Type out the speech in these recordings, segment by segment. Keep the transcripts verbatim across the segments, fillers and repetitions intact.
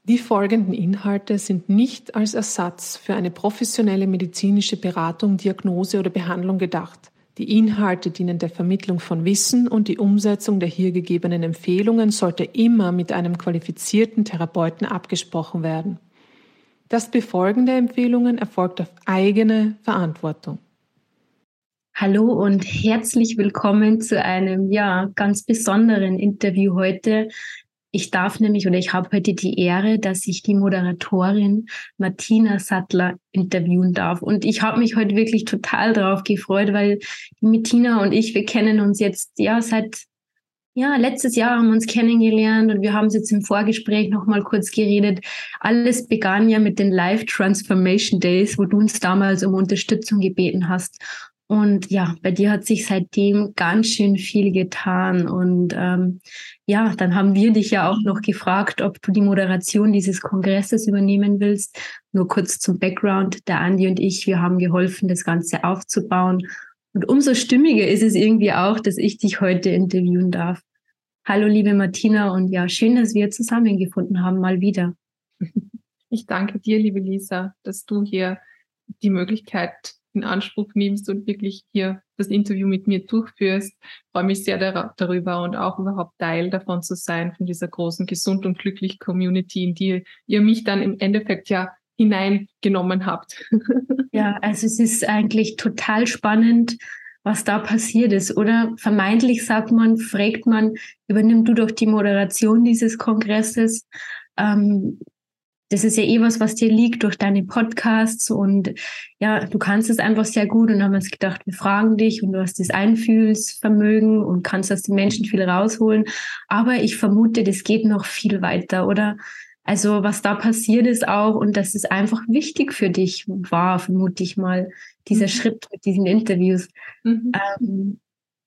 Die folgenden Inhalte sind nicht als Ersatz für eine professionelle medizinische Beratung, Diagnose oder Behandlung gedacht. Die Inhalte dienen der Vermittlung von Wissen und die Umsetzung der hier gegebenen Empfehlungen sollte immer mit einem qualifizierten Therapeuten abgesprochen werden. Das Befolgen der Empfehlungen erfolgt auf eigene Verantwortung. Hallo und herzlich willkommen zu einem ja ganz besonderen Interview heute. Ich darf nämlich oder ich habe heute die Ehre, dass ich die Moderatorin Martina Sattler interviewen darf. Und ich habe mich heute wirklich total drauf gefreut, weil die Martina und ich, wir kennen uns jetzt ja seit ja letztes Jahr haben wir uns kennengelernt und wir haben es jetzt im Vorgespräch noch mal kurz geredet. Alles begann ja mit den Live Transformation Days, wo du uns damals um Unterstützung gebeten hast. Und ja, bei dir hat sich seitdem ganz schön viel getan. Und ähm, ja, dann haben wir dich ja auch noch gefragt, ob du die Moderation dieses Kongresses übernehmen willst. Nur kurz zum Background. Der Andi und ich, wir haben geholfen, das Ganze aufzubauen. Und umso stimmiger ist es irgendwie auch, dass ich dich heute interviewen darf. Hallo, liebe Martina. Und ja, schön, dass wir zusammengefunden haben, mal wieder. Ich danke dir, liebe Lisa, dass du hier die Möglichkeit in Anspruch nimmst und wirklich hier das Interview mit mir durchführst. Ich freue mich sehr dar- darüber und auch überhaupt Teil davon zu sein, von dieser großen, gesund und glücklich Community, in die ihr mich dann im Endeffekt ja hineingenommen habt. Ja, also es ist eigentlich total spannend, was da passiert ist, oder? Vermeintlich sagt man, fragt man, übernimm du doch die Moderation dieses Kongresses. Ähm, Das ist ja eh was, was dir liegt durch deine Podcasts und ja, du kannst es einfach sehr gut und haben uns gedacht, wir fragen dich und du hast das Einfühlsvermögen und kannst aus den Menschen viel rausholen. Aber ich vermute, das geht noch viel weiter, oder? Also was da passiert ist auch und dass es einfach wichtig für dich war, vermute ich mal, dieser mhm. Schritt mit diesen Interviews. Mhm. Ähm,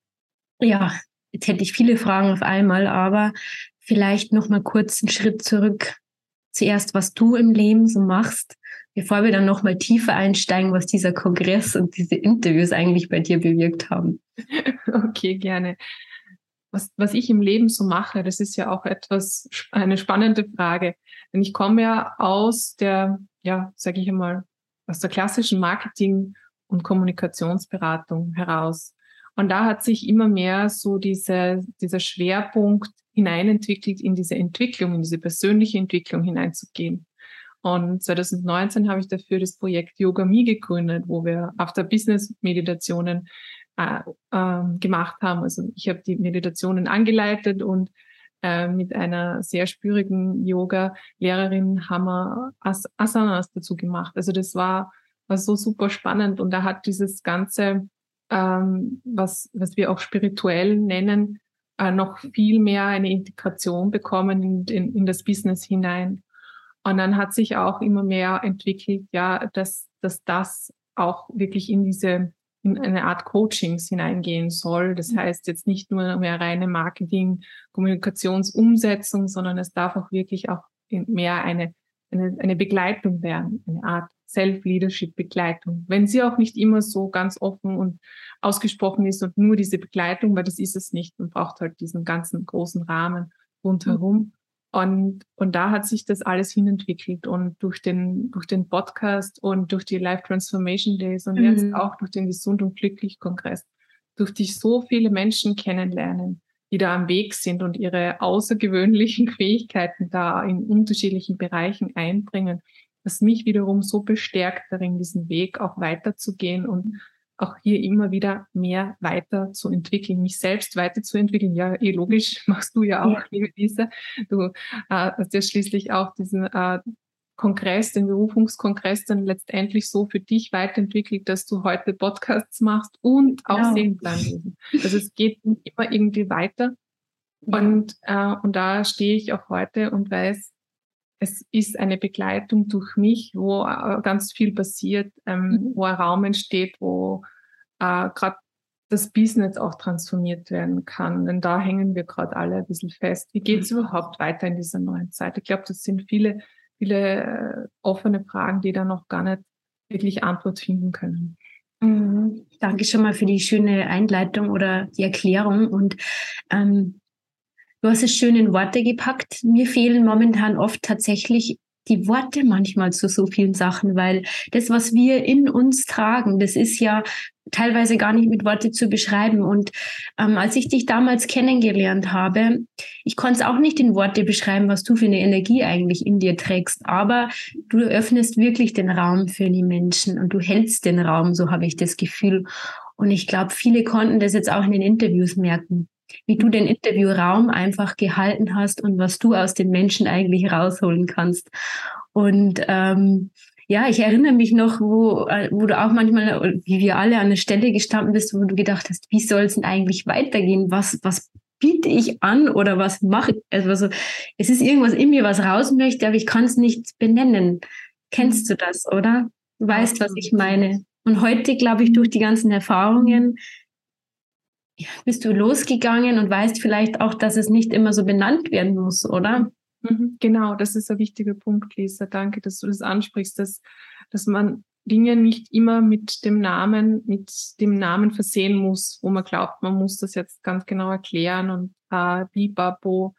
ja, jetzt hätte ich viele Fragen auf einmal, aber vielleicht noch mal kurz einen Schritt zurück. Zuerst, was du im Leben so machst, bevor wir dann noch mal tiefer einsteigen, was dieser Kongress und diese Interviews eigentlich bei dir bewirkt haben. Okay, gerne. Was, was ich im Leben so mache, das ist ja auch etwas, eine spannende Frage. Denn ich komme ja aus der, ja, sage ich einmal, aus der klassischen Marketing- und Kommunikationsberatung heraus. Und da hat sich immer mehr so diese, dieser Schwerpunkt hineinentwickelt, in diese Entwicklung, in diese persönliche Entwicklung hineinzugehen. Und zwanzig neunzehn habe ich dafür das Projekt Yoga Me gegründet, wo wir After-Business-Meditationen äh, äh, gemacht haben. Also ich habe die Meditationen angeleitet und äh, mit einer sehr spürigen Yoga-Lehrerin haben wir As- Asanas dazu gemacht. Also das war, war so super spannend und da hat dieses ganze ähm, was, was wir auch spirituell nennen, äh, noch viel mehr eine Integration bekommen in, in, in das Business hinein. Und dann hat sich auch immer mehr entwickelt, ja, dass, dass das auch wirklich in diese, in eine Art Coachings hineingehen soll. Das heißt jetzt nicht nur mehr reine Marketing, Kommunikationsumsetzung, sondern es darf auch wirklich auch mehr eine, eine, eine Begleitung werden, eine Art Self-Leadership-Begleitung. Wenn sie auch nicht immer so ganz offen und ausgesprochen ist und nur diese Begleitung, weil das ist es nicht. Man braucht halt diesen ganzen großen Rahmen rundherum. Mhm. Und, und da hat sich das alles hinentwickelt und durch den, durch den Podcast und durch die Live Transformation Days und mhm. jetzt auch durch den Gesund und Glücklich Kongress durfte ich so viele Menschen kennenlernen, die da am Weg sind und ihre außergewöhnlichen Fähigkeiten da in unterschiedlichen Bereichen einbringen, was mich wiederum so bestärkt darin, diesen Weg auch weiterzugehen und auch hier immer wieder mehr weiterzuentwickeln, mich selbst weiterzuentwickeln. Ja, eh logisch, machst du ja auch, ja. Liebe Lisa. Du äh, hast ja schließlich auch diesen äh, Kongress, den Berufungskongress dann letztendlich so für dich weiterentwickelt, dass du heute Podcasts machst und auch genau. Seelenplan lesen. Also es geht immer irgendwie weiter. Ja. Und, äh, und da stehe ich auch heute und weiß, es ist eine Begleitung durch mich, wo äh, ganz viel passiert, ähm, mhm. wo ein Raum entsteht, wo äh, gerade das Business auch transformiert werden kann. Denn da hängen wir gerade alle ein bisschen fest. Wie geht es mhm. überhaupt weiter in dieser neuen Zeit? Ich glaube, das sind viele, viele äh, offene Fragen, die da noch gar nicht wirklich Antwort finden können. Mhm. Danke schon mal für die schöne Einleitung oder die Erklärung. Und ähm, Du hast es schön in Worte gepackt. Mir fehlen momentan oft tatsächlich die Worte manchmal zu so vielen Sachen, weil das, was wir in uns tragen, das ist ja teilweise gar nicht mit Worte zu beschreiben. Und ähm, als ich dich damals kennengelernt habe, ich konnte es auch nicht in Worte beschreiben, was du für eine Energie eigentlich in dir trägst, aber du öffnest wirklich den Raum für die Menschen und du hältst den Raum, so habe ich das Gefühl. Und ich glaube, viele konnten das jetzt auch in den Interviews merken, wie du den Interviewraum einfach gehalten hast und was du aus den Menschen eigentlich rausholen kannst. Und ähm, ja, ich erinnere mich noch, wo, wo du auch manchmal, wie wir alle, an der Stelle gestanden bist, wo du gedacht hast, wie soll es denn eigentlich weitergehen? Was, was biete ich an oder was mache ich? Also es ist irgendwas in mir, was raus möchte, aber ich kann es nicht benennen. Kennst du das, oder? Du weißt, was ich meine. Und heute, glaube ich, durch die ganzen Erfahrungen bist du losgegangen und weißt vielleicht auch, dass es nicht immer so benannt werden muss, oder? Genau, das ist ein wichtiger Punkt, Lisa. Danke, dass du das ansprichst, dass, dass man Dinge nicht immer mit dem Namen, mit dem Namen versehen muss, wo man glaubt, man muss das jetzt ganz genau erklären und äh, bibabo.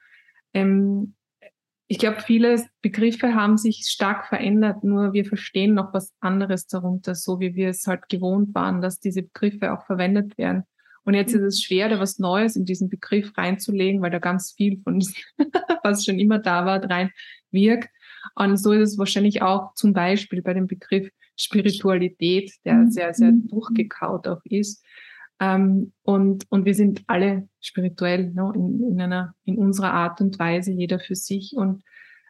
Ähm, ich glaube, viele Begriffe haben sich stark verändert, nur wir verstehen noch was anderes darunter, so wie wir es halt gewohnt waren, dass diese Begriffe auch verwendet werden. Und jetzt ist es schwer, da was Neues in diesen Begriff reinzulegen, weil da ganz viel von diesem, was schon immer da war, rein wirkt. Und so ist es wahrscheinlich auch zum Beispiel bei dem Begriff Spiritualität, der sehr, sehr durchgekaut auch ist. Ähm, und, und wir sind alle spirituell, ne, in, in einer, in unserer Art und Weise, jeder für sich. Und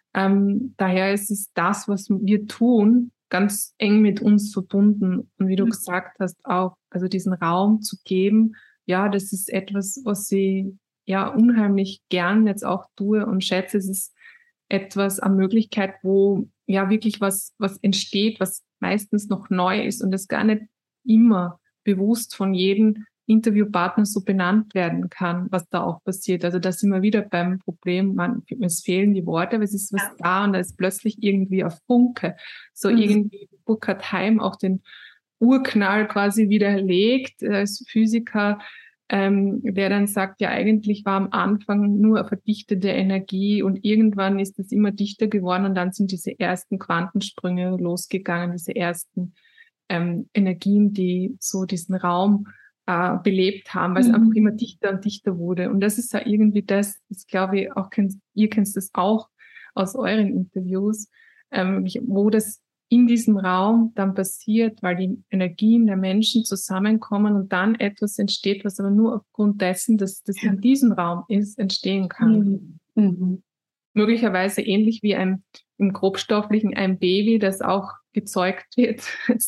ähm, daher ist es das, was wir tun, ganz eng mit uns verbunden. Und wie du mhm. gesagt hast, auch, also diesen Raum zu geben, ja, das ist etwas, was ich ja unheimlich gern jetzt auch tue und schätze. Es ist etwas, eine Möglichkeit, wo ja wirklich was, was entsteht, was meistens noch neu ist und das gar nicht immer bewusst von jedem Interviewpartner so benannt werden kann, was da auch passiert. Also da sind wir wieder beim Problem, man, es fehlen die Worte, aber es ist was ja. da und da ist plötzlich irgendwie ein Funke. So mhm. irgendwie Burkhard Heim auch den Urknall quasi widerlegt als Physiker, ähm, der dann sagt, ja eigentlich war am Anfang nur eine verdichtete Energie und irgendwann ist es immer dichter geworden und dann sind diese ersten Quantensprünge losgegangen, diese ersten ähm, Energien, die so diesen Raum äh, belebt haben, weil es mhm. einfach immer dichter und dichter wurde. Und das ist ja irgendwie das, das glaube ich auch, kennt, ihr kennt das auch aus euren Interviews, ähm, wo das in diesem Raum dann passiert, weil die Energien der Menschen zusammenkommen und dann etwas entsteht, was aber nur aufgrund dessen, dass das in diesem Raum ist, entstehen kann. Mhm. Mhm. Möglicherweise ähnlich wie ein, im Grobstofflichen ein Baby, das auch gezeugt wird.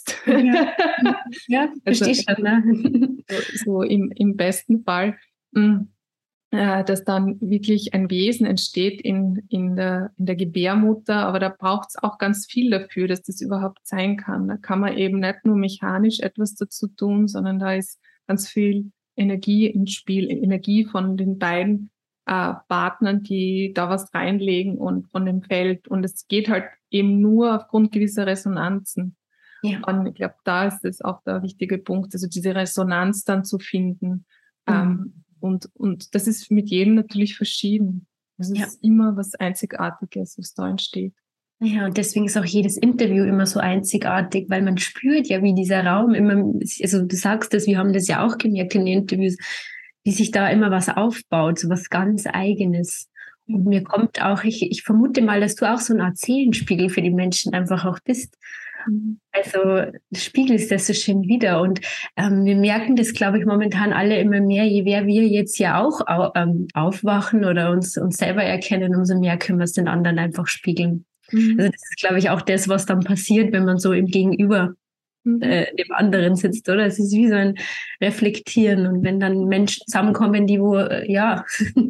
Ja, ja verstehe also, schon. Ne? So, so im, im besten Fall, mh, äh, dass dann wirklich ein Wesen entsteht in, in, der, in der Gebärmutter, aber da braucht es auch ganz viel dafür, dass das überhaupt sein kann. Da kann man eben nicht nur mechanisch etwas dazu tun, sondern da ist ganz viel Energie im Spiel, Energie von den beiden äh, Partnern, die da was reinlegen und von dem Feld. Und es geht halt eben nur aufgrund gewisser Resonanzen. Ja. Und ich glaube, da ist es auch der wichtige Punkt, also diese Resonanz dann zu finden. Mhm. Ähm, und, und das ist mit jedem natürlich verschieden. Es ist ja. immer was Einzigartiges, was da entsteht. Ja, und deswegen ist auch jedes Interview immer so einzigartig, weil man spürt ja, wie dieser Raum immer, also du sagst das, wir haben das ja auch gemerkt in den Interviews, wie sich da immer was aufbaut, so was ganz Eigenes. Und mir kommt auch, ich, ich vermute mal, dass du auch so ein Art Seelenspiegel für die Menschen einfach auch bist. Mhm. Also spiegelst das so schön wieder. Und ähm, wir merken das, glaube ich, momentan alle immer mehr, je mehr wir jetzt ja auch au, ähm, aufwachen oder uns, uns selber erkennen, umso mehr können wir es den anderen einfach spiegeln. Mhm. Also das ist, glaube ich, auch das, was dann passiert, wenn man so im Gegenüber Äh, dem anderen sitzt, oder? Es ist wie so ein Reflektieren. Und wenn dann Menschen zusammenkommen, die wo, äh, ja,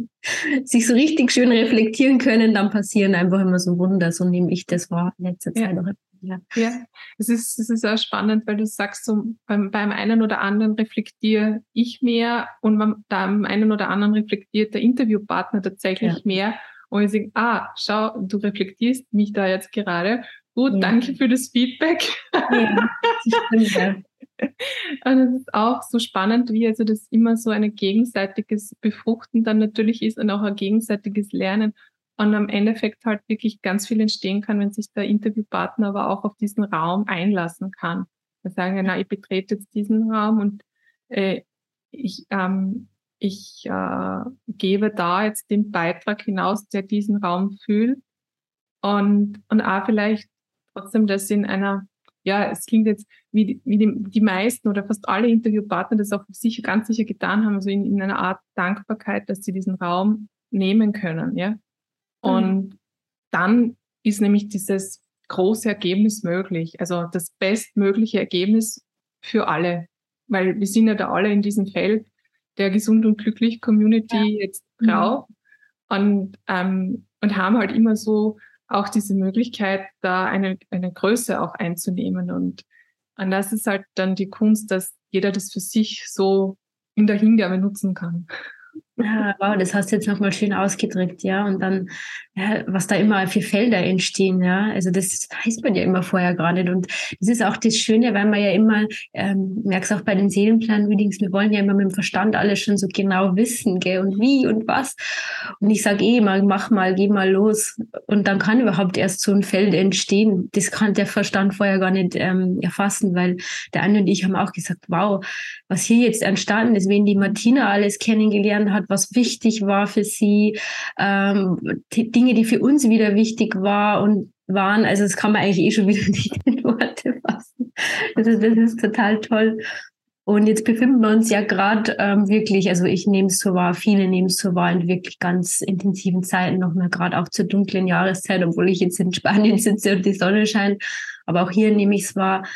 sich so richtig schön reflektieren können, dann passieren einfach immer so Wunder. So nehme ich das wahr in letzter Zeit ja. auch. Ja, ja. Es ist, es ist auch spannend, weil du sagst, so beim, beim einen oder anderen reflektiere ich mehr und beim, beim einen oder anderen reflektiert der Interviewpartner tatsächlich ja. mehr. Und ich sage, ah, schau, du reflektierst mich da jetzt gerade. Gut, ja. danke für das Feedback. Ja, das stimmt, ja. Und es ist auch so spannend, wie also das immer so ein gegenseitiges Befruchten dann natürlich ist und auch ein gegenseitiges Lernen. Und am Endeffekt halt wirklich ganz viel entstehen kann, wenn sich der Interviewpartner aber auch auf diesen Raum einlassen kann. Wir sagen ja, na, ich betrete jetzt diesen Raum und äh, ich, ähm, ich äh, gebe da jetzt den Beitrag hinaus, der diesen Raum füllt. Und, und auch vielleicht trotzdem das in einer, ja, es klingt jetzt, wie, die, wie die, die meisten oder fast alle Interviewpartner das auch sicher, ganz sicher getan haben, also in, in einer Art Dankbarkeit, dass sie diesen Raum nehmen können, ja. Und mhm. dann ist nämlich dieses große Ergebnis möglich, also das bestmögliche Ergebnis für alle, weil wir sind ja da alle in diesem Feld der gesund und glücklich Community ja. jetzt drauf mhm. und, ähm, und haben halt immer so auch diese Möglichkeit, da eine, eine Größe auch einzunehmen. Und, und das ist halt dann die Kunst, dass jeder das für sich so in der Hingabe nutzen kann. Ja, wow, das hast du jetzt nochmal schön ausgedrückt, ja. Und dann, ja, was da immer für Felder entstehen, ja. Also das weiß man ja immer vorher gar nicht. Und das ist auch das Schöne, weil man ja immer, ähm, merkst auch bei den Seelenplan-Readings, wir wollen ja immer mit dem Verstand alles schon so genau wissen, gell, und wie und was. Und ich sage eh immer, mach mal, geh mal los. Und dann kann überhaupt erst so ein Feld entstehen. Das kann der Verstand vorher gar nicht ähm, erfassen, weil der Anne und ich haben auch gesagt, wow, was hier jetzt entstanden ist, wen die Martina alles kennengelernt hat, was wichtig war für sie, ähm, die Dinge, die für uns wieder wichtig war und waren. Also das kann man eigentlich eh schon wieder nicht in Worte fassen. Also das ist total toll. Und jetzt befinden wir uns ja gerade ähm, wirklich, also ich nehme es so wahr, viele nehmen es so wahr, in wirklich ganz intensiven Zeiten, nochmal gerade auch zur dunklen Jahreszeit, obwohl ich jetzt in Spanien sitze und die Sonne scheint. Aber auch hier nehme ich es wahr,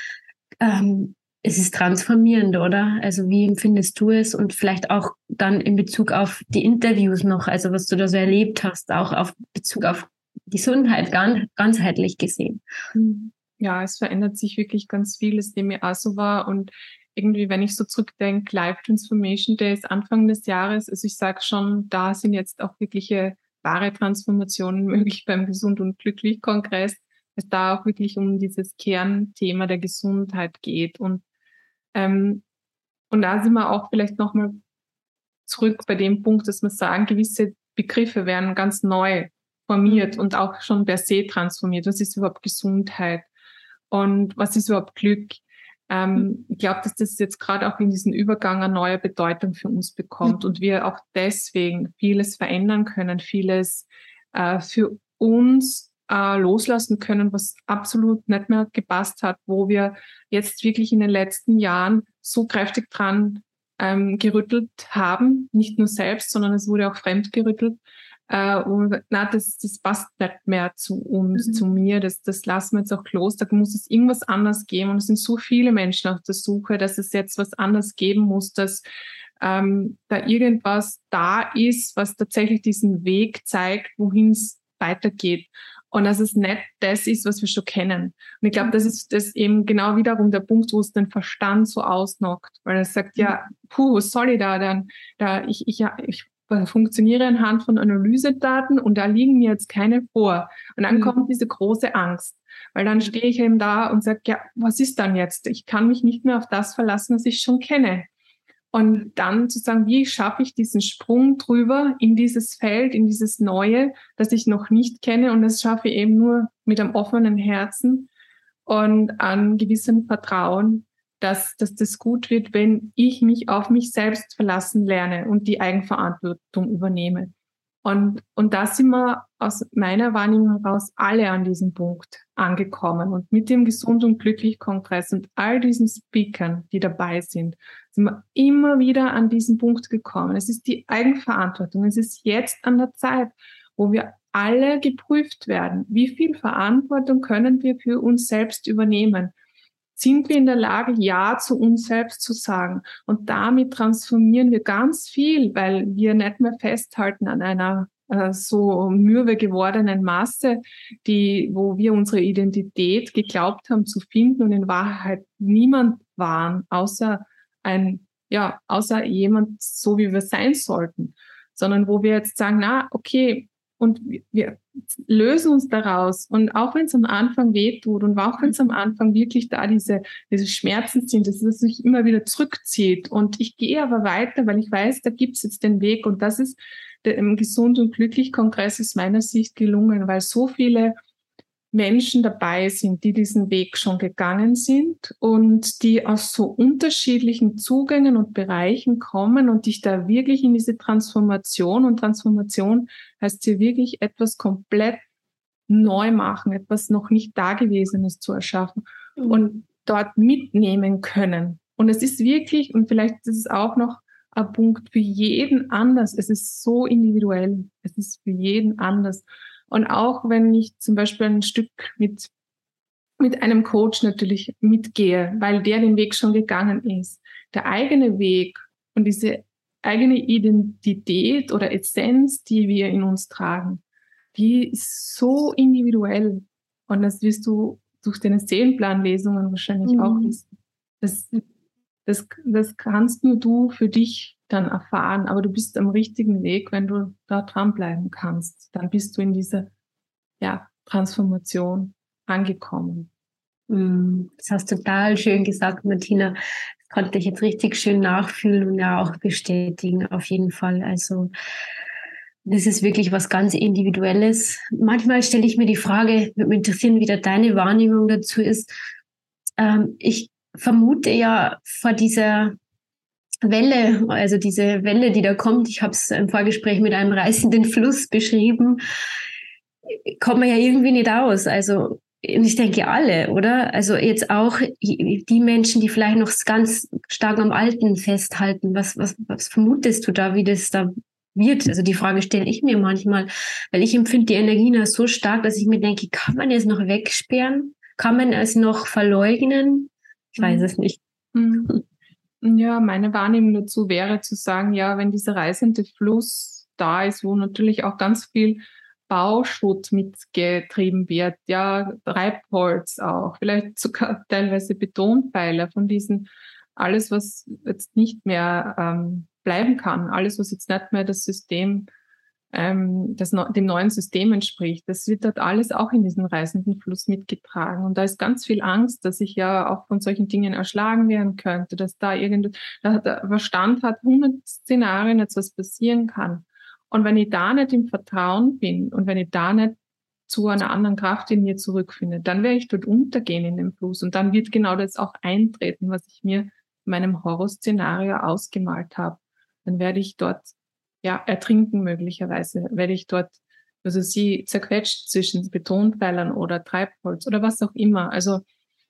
ähm, es ist transformierend, oder? Also wie empfindest du es? Und vielleicht auch dann in Bezug auf die Interviews noch, also was du da so erlebt hast, auch auf Bezug auf Gesundheit, ganz, ganzheitlich gesehen. Ja, es verändert sich wirklich ganz viel, es nehme ich auch so wahr. Und irgendwie, wenn ich so zurückdenke, Life Transformation Days Anfang des Jahres, also ich sage schon, da sind jetzt auch wirkliche wahre Transformationen möglich beim Gesund und Glücklich Kongress, es da auch wirklich um dieses Kernthema der Gesundheit geht. Und ähm, und da sind wir auch vielleicht nochmal zurück bei dem Punkt, dass wir sagen, gewisse Begriffe werden ganz neu formiert mhm. und auch schon per se transformiert. Was ist überhaupt Gesundheit? Und was ist überhaupt Glück? Ähm, mhm. Ich glaube, dass das jetzt gerade auch in diesem Übergang eine neue Bedeutung für uns bekommt mhm. und wir auch deswegen vieles verändern können, vieles äh, für uns äh, loslassen können, was absolut nicht mehr gepasst hat, wo wir jetzt wirklich in den letzten Jahren so kräftig dran ähm, gerüttelt haben, nicht nur selbst, sondern es wurde auch fremd gerüttelt. Äh, und na, das, das passt nicht mehr zu uns, mhm. zu mir, das, das lassen wir jetzt auch los, da muss es irgendwas anders geben und es sind so viele Menschen auf der Suche, dass es jetzt was anderes geben muss, dass ähm, da irgendwas da ist, was tatsächlich diesen Weg zeigt, wohin es weitergeht. Und dass es nicht das ist, was wir schon kennen. Und ich glaube, das ist das eben genau wiederum der Punkt, wo es den Verstand so ausnockt. Weil er sagt, ja, puh, was soll ich da dann? Da, ich, ich, ich funktioniere anhand von Analysedaten und da liegen mir jetzt keine vor. Und dann mhm. kommt diese große Angst. Weil dann stehe ich eben da und sage, ja, was ist dann jetzt? Ich kann mich nicht mehr auf das verlassen, was ich schon kenne. Und dann zu sagen, wie schaffe ich diesen Sprung drüber in dieses Feld, in dieses Neue, das ich noch nicht kenne. Und das schaffe ich eben nur mit einem offenen Herzen und einem gewissen Vertrauen, dass, dass das gut wird, wenn ich mich auf mich selbst verlassen lerne und die Eigenverantwortung übernehme. Und, und da sind wir aus meiner Wahrnehmung heraus alle an diesem Punkt angekommen. Und mit dem Gesund und Glücklich Kongress und all diesen Speakern, die dabei sind, sind wir immer wieder an diesen Punkt gekommen. Es ist die Eigenverantwortung. Es ist jetzt an der Zeit, wo wir alle geprüft werden. Wie viel Verantwortung können wir für uns selbst übernehmen? Sind wir in der Lage, Ja zu uns selbst zu sagen? Und damit transformieren wir ganz viel, weil wir nicht mehr festhalten an einer äh, so mürbe gewordenen Masse, die, wo wir unsere Identität geglaubt haben zu finden und in Wahrheit niemand waren, außer ein, ja, außer jemand, so wie wir sein sollten. Sondern wo wir jetzt sagen, na, okay, und wir, wir lösen uns daraus. Und auch wenn es am Anfang wehtut und auch wenn es am Anfang wirklich da diese, diese Schmerzen sind, dass es sich immer wieder zurückzieht. Und ich gehe aber weiter, weil ich weiß, da gibt es jetzt den Weg. Und das ist der im Gesund und Glücklich Kongress aus meiner Sicht gelungen, weil so viele Menschen dabei sind, die diesen Weg schon gegangen sind und die aus so unterschiedlichen Zugängen und Bereichen kommen und dich da wirklich in diese Transformation, und Transformation heißt hier wirklich etwas komplett neu machen, etwas noch nicht Dagewesenes zu erschaffen mhm. und dort mitnehmen können. Und es ist wirklich, und vielleicht ist es auch noch ein Punkt, für jeden anders. Es ist so individuell. Es ist für jeden anders. Und auch wenn ich zum Beispiel ein Stück mit, mit einem Coach natürlich mitgehe, weil der den Weg schon gegangen ist, der eigene Weg und diese eigene Identität oder Essenz, die wir in uns tragen, die ist so individuell. Und das wirst du durch deine Seelenplanlesungen wahrscheinlich mhm. auch wissen. Das, das, das kannst nur du für dich dann erfahren, aber du bist am richtigen Weg, wenn du da dranbleiben kannst. Dann bist du in dieser ja, Transformation angekommen. Das hast du total schön gesagt, Martina. Das konnte ich jetzt richtig schön nachfühlen und ja auch bestätigen, auf jeden Fall. Also das ist wirklich was ganz Individuelles. Manchmal stelle ich mir die Frage, würde mich interessieren, wie da deine Wahrnehmung dazu ist. Ähm, ich vermute ja vor dieser Welle, also diese Welle, die da kommt, ich habe es im Vorgespräch mit einem reißenden Fluss beschrieben, kommt man ja irgendwie nicht aus. Also ich denke alle, oder? Also jetzt auch die Menschen, die vielleicht noch ganz stark am Alten festhalten. Was, was, was vermutest du da, wie das da wird? Also die Frage stelle ich mir manchmal, weil ich empfinde die Energien so stark, dass ich mir denke, kann man es noch wegsperren? Kann man es noch verleugnen? Ich weiß es nicht. Mhm. Ja, meine Wahrnehmung dazu wäre zu sagen, ja, wenn dieser reißende Fluss da ist, wo natürlich auch ganz viel Bauschutt mitgetrieben wird, ja, Treibholz auch, vielleicht sogar teilweise Betonpfeiler von diesen, alles, was jetzt nicht mehr ähm, bleiben kann, alles, was jetzt nicht mehr das System, ähm, das dem neuen System entspricht, das wird dort alles auch in diesen reißenden Fluss mitgetragen. Und da ist ganz viel Angst, dass ich ja auch von solchen Dingen erschlagen werden könnte, dass da irgend, da der Verstand hat hundert Szenarien, jetzt was passieren kann. Und wenn ich da nicht im Vertrauen bin und wenn ich da nicht zu einer anderen Kraft in mir zurückfinde, dann werde ich dort untergehen in dem Fluss. Und dann wird genau das auch eintreten, was ich mir in meinem Horrorszenario ausgemalt habe. Dann werde ich dort ja ertrinken möglicherweise, werde ich dort, also sie zerquetscht zwischen Betonpfeilern oder Treibholz oder was auch immer. Also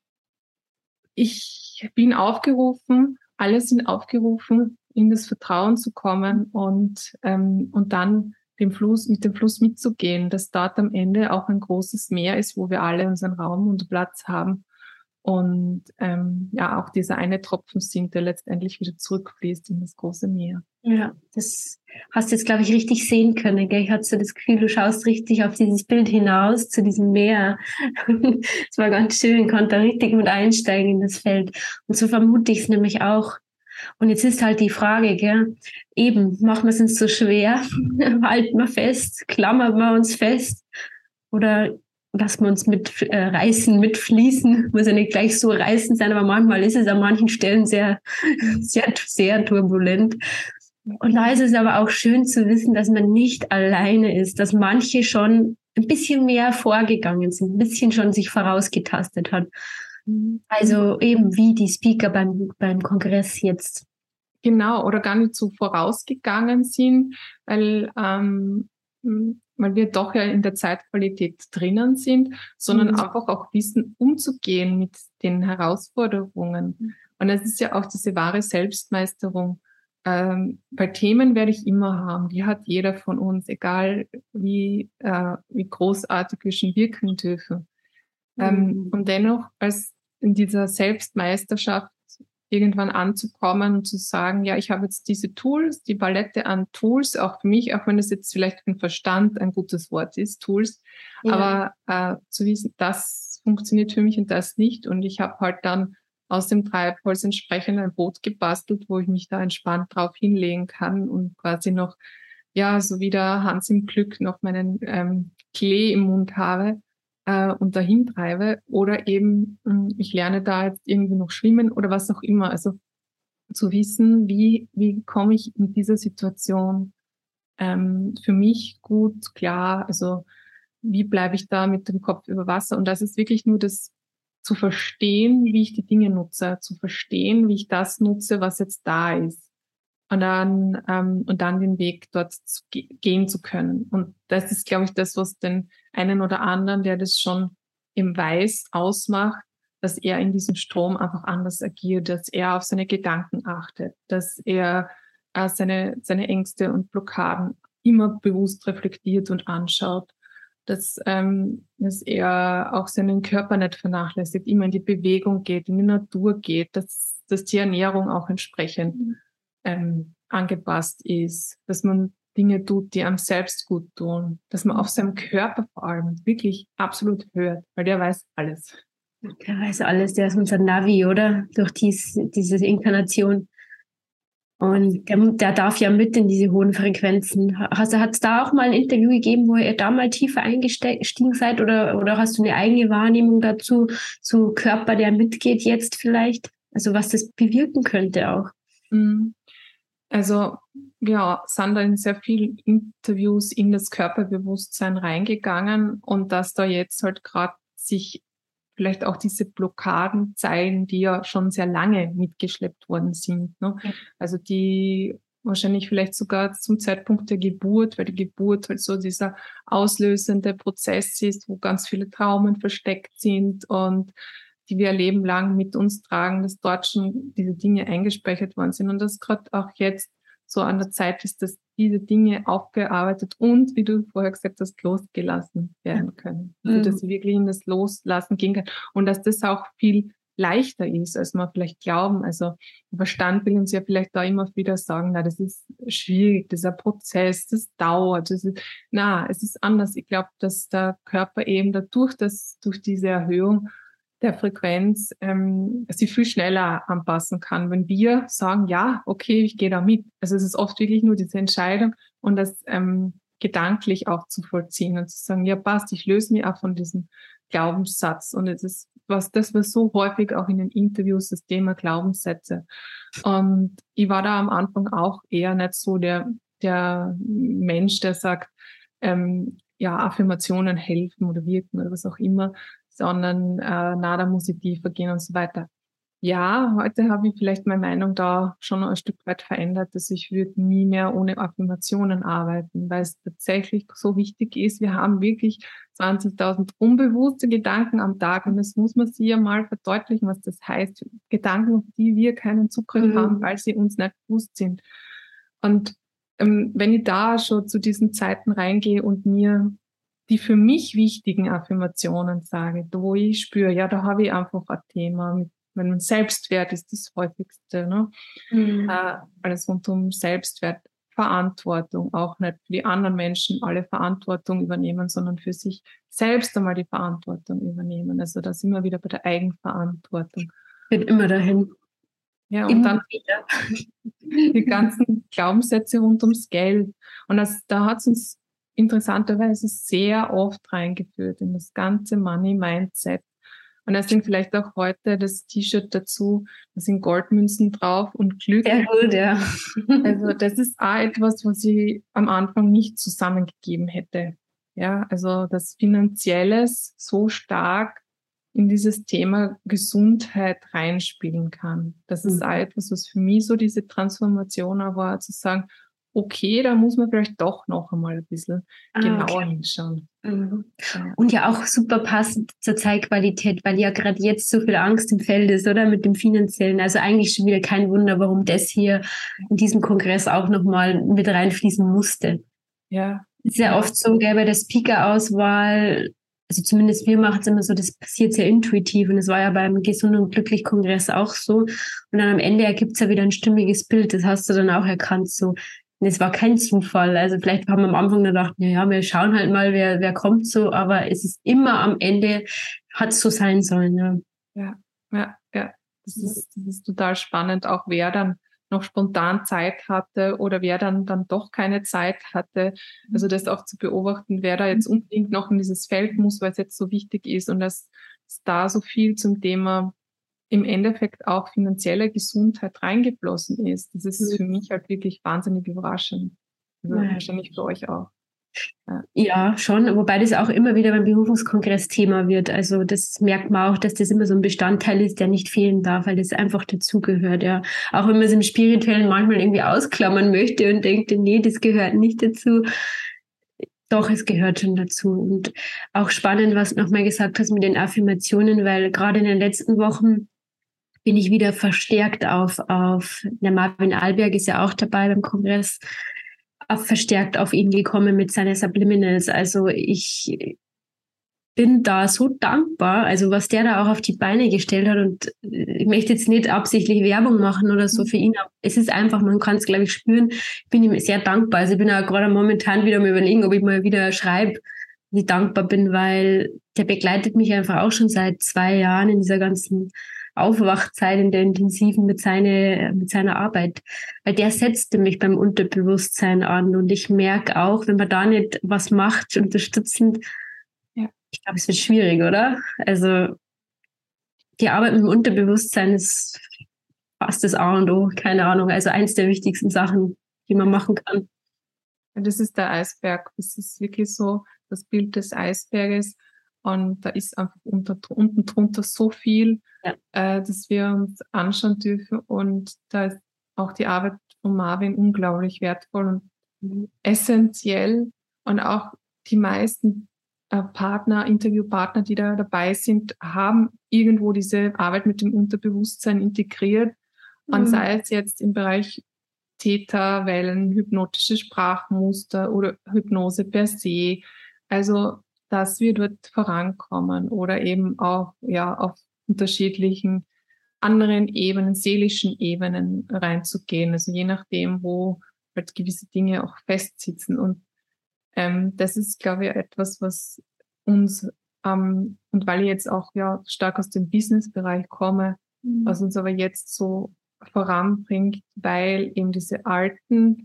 ich bin aufgerufen, alle sind aufgerufen, in das Vertrauen zu kommen und ähm, und dann dem Fluss, mit dem Fluss mitzugehen, dass dort am Ende auch ein großes Meer ist, wo wir alle unseren Raum und Platz haben und ähm, ja auch dieser eine Tropfen sind, der letztendlich wieder zurückfließt in das große Meer. Ja, das hast du jetzt, glaube ich, richtig sehen können. Gell? Ich hatte so das Gefühl, du schaust richtig auf dieses Bild hinaus, zu diesem Meer. Es war ganz schön, konnte da richtig mit einsteigen in das Feld. Und so vermute ich es nämlich auch. Und jetzt ist halt die Frage, gell? Eben, machen wir es uns so schwer? Halten wir fest? Klammern wir uns fest? Oder lassen wir uns mit äh, reißen, mitfließen? Muss ja nicht gleich so reißen sein, aber manchmal ist es an manchen Stellen sehr, sehr, sehr turbulent. Und da ist es aber auch schön zu wissen, dass man nicht alleine ist, dass manche schon ein bisschen mehr vorgegangen sind, ein bisschen schon sich vorausgetastet hat. Also eben wie die Speaker beim, beim Kongress jetzt. Genau, oder gar nicht so vorausgegangen sind, weil, ähm, weil wir doch ja in der Zeitqualität drinnen sind, sondern mhm. einfach auch wissen, umzugehen mit den Herausforderungen. Und das ist ja auch diese wahre Selbstmeisterung. Ähm, bei Themen werde ich immer haben, die hat jeder von uns, egal wie, äh, wie großartig wir schon wirken dürfen. Mhm. Ähm, und dennoch als in dieser Selbstmeisterschaft irgendwann anzukommen und zu sagen, ja, ich habe jetzt diese Tools, die Palette an Tools, auch für mich, auch wenn das jetzt vielleicht für den Verstand ein gutes Wort ist, Tools, ja. aber äh, zu wissen, das funktioniert für mich und das nicht. Und ich habe halt dann aus dem Treibholz entsprechend ein Boot gebastelt, wo ich mich da entspannt drauf hinlegen kann und quasi noch ja, so wie der Hans im Glück noch meinen ähm, Klee im Mund habe äh, und dahin treibe oder eben mh, ich lerne da jetzt irgendwie noch schwimmen oder was auch immer. Also zu wissen, wie, wie komme ich in dieser Situation ähm, für mich gut klar, also wie bleibe ich da mit dem Kopf über Wasser? Und das ist wirklich nur das zu verstehen, wie ich die Dinge nutze, zu verstehen, wie ich das nutze, was jetzt da ist. Und dann, ähm, und dann den Weg dort zu ge- gehen zu können. Und das ist, glaube ich, das, was den einen oder anderen, der das schon im Weiß ausmacht, dass er in diesem Strom einfach anders agiert, dass er auf seine Gedanken achtet, dass er äh, seine, seine Ängste und Blockaden immer bewusst reflektiert und anschaut, dass, ähm, dass er auch seinen Körper nicht vernachlässigt, immer in die Bewegung geht, in die Natur geht, dass, dass die Ernährung auch entsprechend ähm, angepasst ist, dass man Dinge tut, die einem selbst gut tun, dass man auf seinem Körper vor allem wirklich absolut hört, weil der weiß alles. Der weiß alles, der ist unser Navi, oder? Durch dies, diese Inkarnation. Und der, der darf ja mit in diese hohen Frequenzen. Hast du, hat es da auch mal ein Interview gegeben, wo ihr da mal tiefer eingestiegen seid oder, oder hast du eine eigene Wahrnehmung dazu, zu Körper, der mitgeht jetzt vielleicht? Also was das bewirken könnte auch. Also ja, sind da in sehr vielen Interviews in das Körperbewusstsein reingegangen und dass da jetzt halt gerade sich vielleicht auch diese Blockaden zeigen, die ja schon sehr lange mitgeschleppt worden sind. Ne? Ja. Also die wahrscheinlich vielleicht sogar zum Zeitpunkt der Geburt, weil die Geburt halt so dieser auslösende Prozess ist, wo ganz viele Traumen versteckt sind und die wir ein Leben lang mit uns tragen, dass dort schon diese Dinge eingespeichert worden sind und dass gerade auch jetzt so an der Zeit ist, dass diese Dinge aufgearbeitet und, wie du vorher gesagt hast, losgelassen werden können. Also, dass sie wirklich in das Loslassen gehen können und dass das auch viel leichter ist, als man vielleicht glauben. Also der Verstand will uns ja vielleicht da immer wieder sagen, na, das ist schwierig, das ist ein Prozess, das dauert. Das ist, na, es ist anders. Ich glaube, dass der Körper eben dadurch, dass durch diese Erhöhung der Frequenz ähm, sich viel schneller anpassen kann. Wenn wir sagen, ja, okay, ich gehe da mit. Also es ist oft wirklich nur diese Entscheidung und das ähm, gedanklich auch zu vollziehen und zu sagen, ja, passt, ich löse mich auch von diesem Glaubenssatz. Und es ist was, das war so häufig auch in den Interviews das Thema Glaubenssätze. Und ich war da am Anfang auch eher nicht so der, der Mensch, der sagt, ähm, ja, Affirmationen helfen oder wirken oder was auch immer, sondern äh, na, da muss ich tiefer gehen und so weiter. Ja, heute habe ich vielleicht meine Meinung da schon ein Stück weit verändert, dass ich würde nie mehr ohne Affirmationen arbeiten, weil es tatsächlich so wichtig ist. Wir haben wirklich zwanzigtausend unbewusste Gedanken am Tag und das muss man sich ja mal verdeutlichen, was das heißt. Gedanken, auf die wir keinen Zugriff mhm. haben, weil sie uns nicht bewusst sind. Und ähm, wenn ich da schon zu diesen Zeiten reingehe und mir die für mich wichtigen Affirmationen sage, wo ich spüre, ja, da habe ich einfach ein Thema mit meinem Selbstwert ist das häufigste, ne? Mhm. Äh, alles rund um Selbstwert, Verantwortung, auch nicht für die anderen Menschen alle Verantwortung übernehmen, sondern für sich selbst einmal die Verantwortung übernehmen. Also da sind wir wieder bei der Eigenverantwortung. Geht immer dahin. Ja, und immer dann wieder. Die ganzen Glaubenssätze rund ums Geld. Und das, da hat es uns interessanterweise sehr oft reingeführt in das ganze Money-Mindset. Und deswegen vielleicht auch heute das T-Shirt dazu, da sind Goldmünzen drauf und Glück. Sehr gut, ja. Also das ist auch etwas, was ich am Anfang nicht zusammengegeben hätte. Ja, also das Finanzielles so stark in dieses Thema Gesundheit reinspielen kann. Das ist mhm. auch etwas, was für mich so diese Transformation war, zu sagen, okay, da muss man vielleicht doch noch einmal ein bisschen ah, genauer okay. hinschauen. Mhm. Ja. Und ja auch super passend zur Zeitqualität, weil ja gerade jetzt so viel Angst im Feld ist, oder? Mit dem Finanziellen. Also eigentlich schon wieder kein Wunder, warum das hier in diesem Kongress auch nochmal mit reinfließen musste. Ja. Es ist ja, ja oft so, gell, bei der Speaker-Auswahl, also zumindest wir machen es immer so, das passiert sehr intuitiv und es war ja beim Gesund und Glücklich Kongress auch so. Und dann am Ende ergibt es ja wieder ein stimmiges Bild, das hast du dann auch erkannt, so. Es war kein Zufall. Also vielleicht haben wir am Anfang gedacht, ja, ja, wir schauen halt mal, wer, wer kommt so, aber es ist immer am Ende, hat es so sein sollen. Ja, ja, ja. ja. Das ist, das ist total spannend, auch wer dann noch spontan Zeit hatte oder wer dann, dann doch keine Zeit hatte. Also das auch zu beobachten, wer da jetzt unbedingt noch in dieses Feld muss, weil es jetzt so wichtig ist und dass, dass da so viel zum Thema im Endeffekt auch finanzielle Gesundheit reingeflossen ist. Das ist für mich halt wirklich wahnsinnig überraschend. Also Ja. wahrscheinlich für euch auch. Ja. Ja, schon, wobei das auch immer wieder beim Berufungskongress Thema wird. Also das merkt man auch, dass das immer so ein Bestandteil ist, der nicht fehlen darf, weil das einfach dazugehört, ja. Auch wenn man es im Spirituellen manchmal irgendwie ausklammern möchte und denkt, nee, das gehört nicht dazu. Doch, es gehört schon dazu. Und auch spannend, was du nochmal gesagt hast mit den Affirmationen, weil gerade in den letzten Wochen bin ich wieder verstärkt auf, auf, der Marvin Alberg ist ja auch dabei beim Kongress, auf, verstärkt auf ihn gekommen mit seinen Subliminals. Also ich bin da so dankbar, also was der da auch auf die Beine gestellt hat, und ich möchte jetzt nicht absichtlich Werbung machen oder so für ihn, aber es ist einfach, man kann es, glaube ich, spüren. Ich bin ihm sehr dankbar. Also ich bin auch gerade momentan wieder am Überlegen, ob ich mal wieder schreibe, wie dankbar bin, weil der begleitet mich einfach auch schon seit zwei Jahren in dieser ganzen Aufwachzeit, in der intensiven mit, seine, mit seiner Arbeit. Weil der setzte mich beim Unterbewusstsein an und ich merke auch, wenn man da nicht was macht, unterstützend, Ja. ich glaube, es wird schwierig, oder? Also die Arbeit mit dem Unterbewusstsein ist fast das A und O, keine Ahnung. Also eins der wichtigsten Sachen, die man machen kann. Das ist der Eisberg. Das ist wirklich so das Bild des Eisberges. Und da ist einfach unter, unten drunter so viel, ja. äh, dass wir uns anschauen dürfen. Und da ist auch die Arbeit von Marvin unglaublich wertvoll und mhm. essentiell. Und auch die meisten äh, Partner, Interviewpartner, die da dabei sind, haben irgendwo diese Arbeit mit dem Unterbewusstsein integriert. Mhm. Und sei es jetzt im Bereich Theta-Wellen, hypnotische Sprachmuster oder Hypnose per se. Also, dass wir dort vorankommen oder eben auch, ja, auf unterschiedlichen anderen Ebenen, seelischen Ebenen reinzugehen. Also je nachdem, wo halt gewisse Dinge auch festsitzen. Und ähm, das ist, glaube ich, etwas, was uns, ähm, und weil ich jetzt auch ja stark aus dem Business-Bereich komme, mhm. was uns aber jetzt so voranbringt, weil eben diese alten,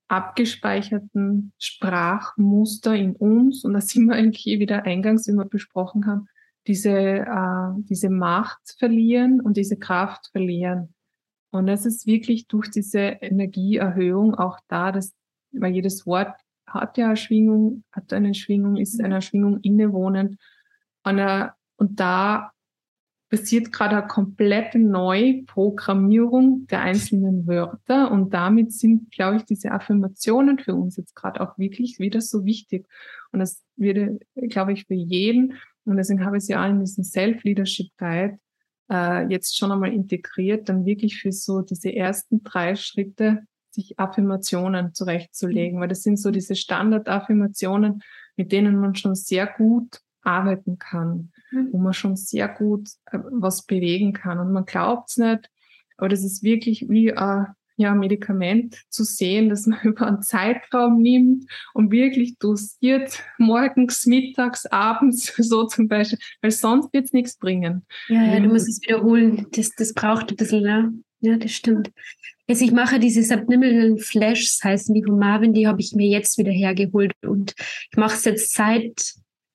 abgespeicherten Sprachmuster in uns, und da sind wir eigentlich wieder eingangs, wie wir besprochen haben, diese, äh, diese Macht verlieren und diese Kraft verlieren. Und das ist wirklich durch diese Energieerhöhung auch da, dass, weil jedes Wort hat ja eine Schwingung, hat eine Schwingung, ist einer Schwingung innewohnend. Und, äh, und da passiert gerade eine komplette Neuprogrammierung der einzelnen Wörter und damit sind, glaube ich, diese Affirmationen für uns jetzt gerade auch wirklich wieder so wichtig. Und das würde, glaube ich, für jeden, und deswegen habe ich sie auch in diesen Self-Leadership Guide äh, jetzt schon einmal integriert, dann wirklich für so diese ersten drei Schritte sich Affirmationen zurechtzulegen, weil das sind so diese Standard-Affirmationen, mit denen man schon sehr gut arbeiten kann, wo man schon sehr gut äh, was bewegen kann. Und man glaubt es nicht, aber das ist wirklich wie ein ja, Medikament zu sehen, dass man über einen Zeitraum nimmt und wirklich dosiert, morgens, mittags, abends, so zum Beispiel, weil sonst wird es nichts bringen. Ja, ja, du musst es wiederholen. Das, das braucht ein bisschen, ja. Ja, das stimmt. Also ich mache diese Subliminal Flashs, heißen die von Marvin, die habe ich mir jetzt wieder hergeholt und ich mache es jetzt seit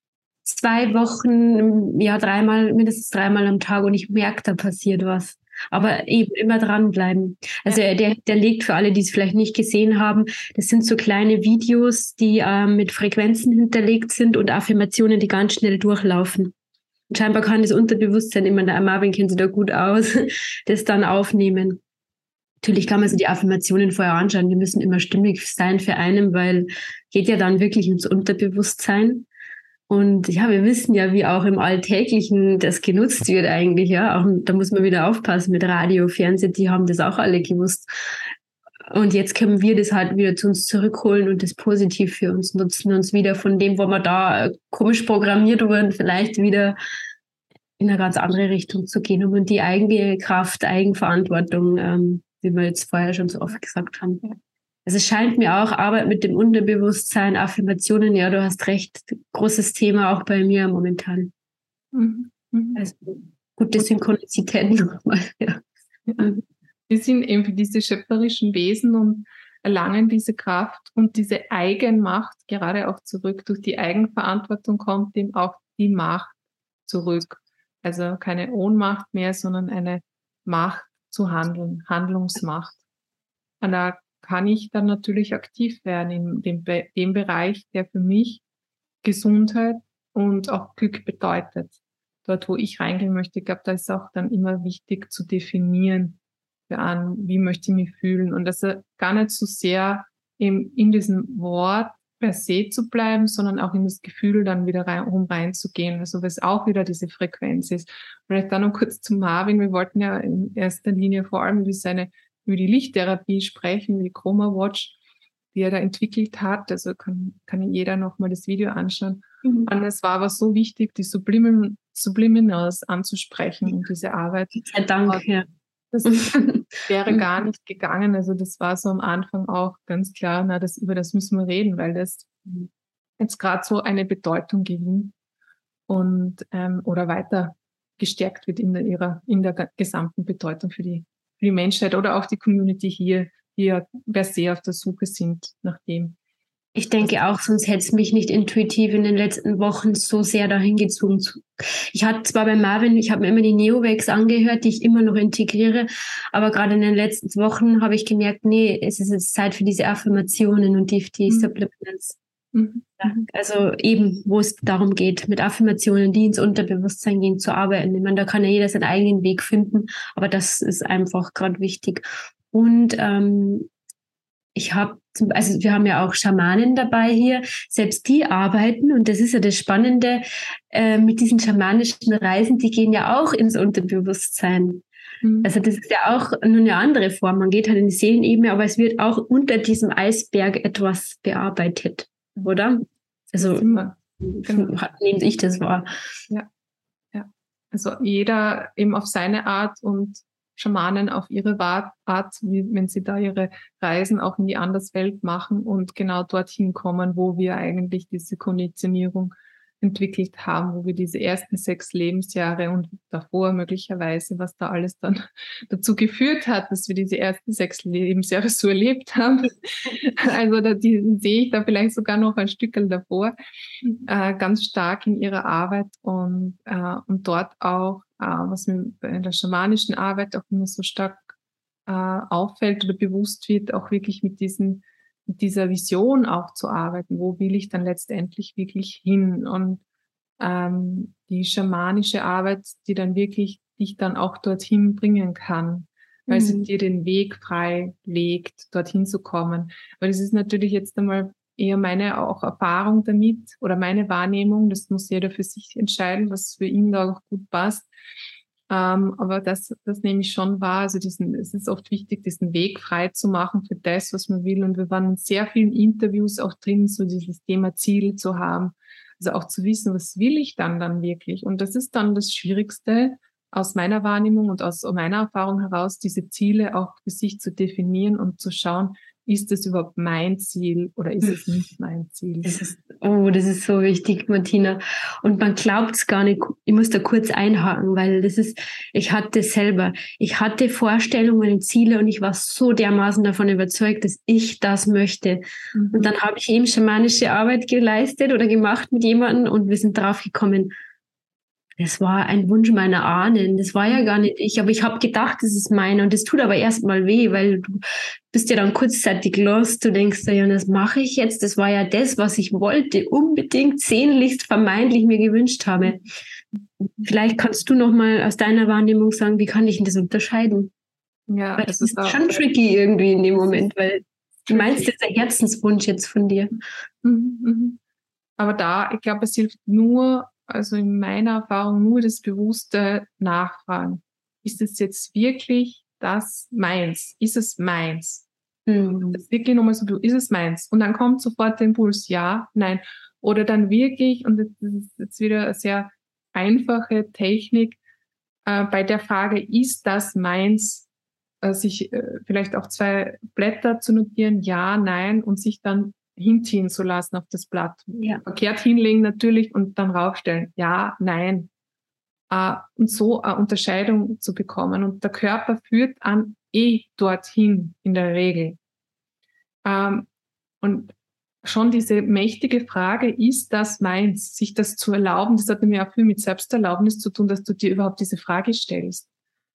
zwei Wochen, ja, dreimal, mindestens dreimal am Tag und ich merke, da passiert was. Aber eben immer dranbleiben. Also ja. der, der legt für alle, die es vielleicht nicht gesehen haben, das sind so kleine Videos, die ähm, mit Frequenzen hinterlegt sind und Affirmationen, die ganz schnell durchlaufen. Und scheinbar kann das Unterbewusstsein immer, der Marvin kennt sich da gut aus, das dann aufnehmen. Natürlich kann man sich die Affirmationen vorher anschauen, die müssen immer stimmig sein für einen, weil geht ja dann wirklich ins Unterbewusstsein. Und ja, wir wissen ja, wie auch im Alltäglichen das genutzt wird eigentlich, ja. Auch, da muss man wieder aufpassen mit Radio, Fernsehen, die haben das auch alle gewusst. Und jetzt können wir das halt wieder zu uns zurückholen und das positiv für uns nutzen, uns wieder von dem, wo wir da komisch programmiert wurden, vielleicht wieder in eine ganz andere Richtung zu gehen, um in die eigene Kraft, Eigenverantwortung, ähm, wie wir jetzt vorher schon so oft gesagt haben. Also es scheint mir auch Arbeit mit dem Unterbewusstsein, Affirmationen, ja, du hast recht, großes Thema auch bei mir momentan. Mhm. Also gute Synchronizität nochmal, ja. Wir sind eben diese schöpferischen Wesen und erlangen diese Kraft und diese Eigenmacht, gerade auch zurück. Durch die Eigenverantwortung kommt eben auch die Macht zurück. Also keine Ohnmacht mehr, sondern eine Macht zu handeln, Handlungsmacht. Und da kann ich dann natürlich aktiv werden in dem, dem Bereich, der für mich Gesundheit und auch Glück bedeutet. Dort, wo ich reingehen möchte, ich glaube, da ist auch dann immer wichtig zu definieren, an, wie möchte ich mich fühlen. Und das gar nicht so sehr eben in diesem Wort per se zu bleiben, sondern auch in das Gefühl dann wieder rein, um reinzugehen. Also was auch wieder diese Frequenz ist. Vielleicht dann noch kurz zu Marvin. Wir wollten ja in erster Linie vor allem über seine, über die Lichttherapie sprechen, wie Chroma Watch, die er da entwickelt hat. Also kann, kann jeder noch mal das Video anschauen. Mhm. Und es war aber so wichtig, die Sublimin, Subliminals anzusprechen und diese Arbeit. Sei Dank, ja. Das wäre gar nicht gegangen. Also das war so am Anfang auch ganz klar, na, das, über das müssen wir reden, weil das jetzt gerade so eine Bedeutung gewinnt und ähm, oder weiter gestärkt wird in der, ihrer, in der gesamten Bedeutung für die, für die Menschheit oder auch die Community hier, die ja per se auf der Suche sind nach dem. Ich denke auch, sonst hätte es mich nicht intuitiv in den letzten Wochen so sehr dahin gezogen. Ich hatte zwar bei Marvin, ich habe mir immer die Neowax angehört, die ich immer noch integriere, aber gerade in den letzten Wochen habe ich gemerkt, nee, es ist jetzt Zeit für diese Affirmationen und die, die mhm. Supplements. Mhm. Ja, also eben, wo es darum geht, mit Affirmationen, die ins Unterbewusstsein gehen, zu arbeiten. Ich meine, da kann ja jeder seinen eigenen Weg finden, aber das ist einfach gerade wichtig. Und ähm, ich habe, also wir haben ja auch Schamanen dabei hier, selbst die arbeiten und das ist ja das Spannende äh, mit diesen schamanischen Reisen, die gehen ja auch ins Unterbewusstsein. Mhm. Also das ist ja auch nur eine andere Form, man geht halt in die Seelenebene, aber es wird auch unter diesem Eisberg etwas bearbeitet, oder? Also genau. Nehme ich das wahr. Ja, ja. Also jeder eben auf seine Art und Schamanen auf ihre Art, wie wenn sie da ihre Reisen auch in die Anderswelt machen und genau dorthin kommen, wo wir eigentlich diese Konditionierung entwickelt haben, wo wir diese ersten sechs Lebensjahre und davor möglicherweise, was da alles dann dazu geführt hat, dass wir diese ersten sechs Lebensjahre so erlebt haben. Also da die, sehe ich da vielleicht sogar noch ein Stückchen davor, äh, ganz stark in ihrer Arbeit und, äh, und dort auch, äh, was mir in der schamanischen Arbeit auch immer so stark äh, auffällt oder bewusst wird, auch wirklich mit diesen mit dieser Vision auch zu arbeiten. Wo will ich dann letztendlich wirklich hin? Und ähm, die schamanische Arbeit, die dann wirklich dich dann auch dorthin bringen kann, weil mhm. sie dir den Weg frei legt, dorthin zu kommen. Aber das ist natürlich jetzt einmal eher meine auch Erfahrung damit oder meine Wahrnehmung. Das muss jeder für sich entscheiden, was für ihn da auch gut passt. Ähm, aber das, das nehme ich schon wahr. Also diesen, es ist oft wichtig, diesen Weg frei zu machen für das, was man will. Und wir waren in sehr vielen Interviews auch drin, so dieses Thema Ziele zu haben. Also auch zu wissen, was will ich dann dann wirklich? Und das ist dann das Schwierigste aus meiner Wahrnehmung und aus meiner Erfahrung heraus, diese Ziele auch für sich zu definieren und zu schauen, ist das überhaupt mein Ziel oder ist es nicht mein Ziel? Das ist, oh, das ist so wichtig, Martina. Und man glaubt es gar nicht. Ich muss da kurz einhaken, weil das ist, ich hatte selber, ich hatte Vorstellungen und Ziele und ich war so dermaßen davon überzeugt, dass ich das möchte. Mhm. Und dann habe ich eben schamanische Arbeit geleistet oder gemacht mit jemandem und wir sind drauf gekommen, das war ein Wunsch meiner Ahnen. Das war ja gar nicht ich, aber ich habe gedacht, das ist meine. Und das tut aber erstmal weh, weil du bist ja dann kurzzeitig lost. Du denkst ja, das mache ich jetzt. Das war ja das, was ich wollte, unbedingt, sehnlichst, vermeintlich mir gewünscht habe. Vielleicht kannst du noch mal aus deiner Wahrnehmung sagen, wie kann ich denn das unterscheiden? Ja, weil das ist auch schon tricky irgendwie in dem Moment, weil du meinst, das ist ein Herzenswunsch jetzt von dir. Mhm, mhm. Aber da, ich glaube, es hilft nur, also in meiner Erfahrung nur das bewusste Nachfragen. Ist es jetzt wirklich das meins? Ist es meins? Mhm. Das wirklich nochmal so, ist es meins? Und dann kommt sofort der Impuls, ja, nein. Oder dann wirklich, und das ist jetzt wieder eine sehr einfache Technik, äh, bei der Frage, ist das meins? Äh, sich äh, vielleicht auch zwei Blätter zu notieren, ja, nein, und sich dann hinziehen zu lassen auf das Blatt. Ja. Verkehrt hinlegen natürlich und dann raufstellen. Ja, nein. äh, und so eine Unterscheidung zu bekommen. Und der Körper führt an eh dorthin in der Regel. Ähm, und schon diese mächtige Frage, ist das meins? Sich das zu erlauben, das hat nämlich auch viel mit Selbsterlaubnis zu tun, dass du dir überhaupt diese Frage stellst.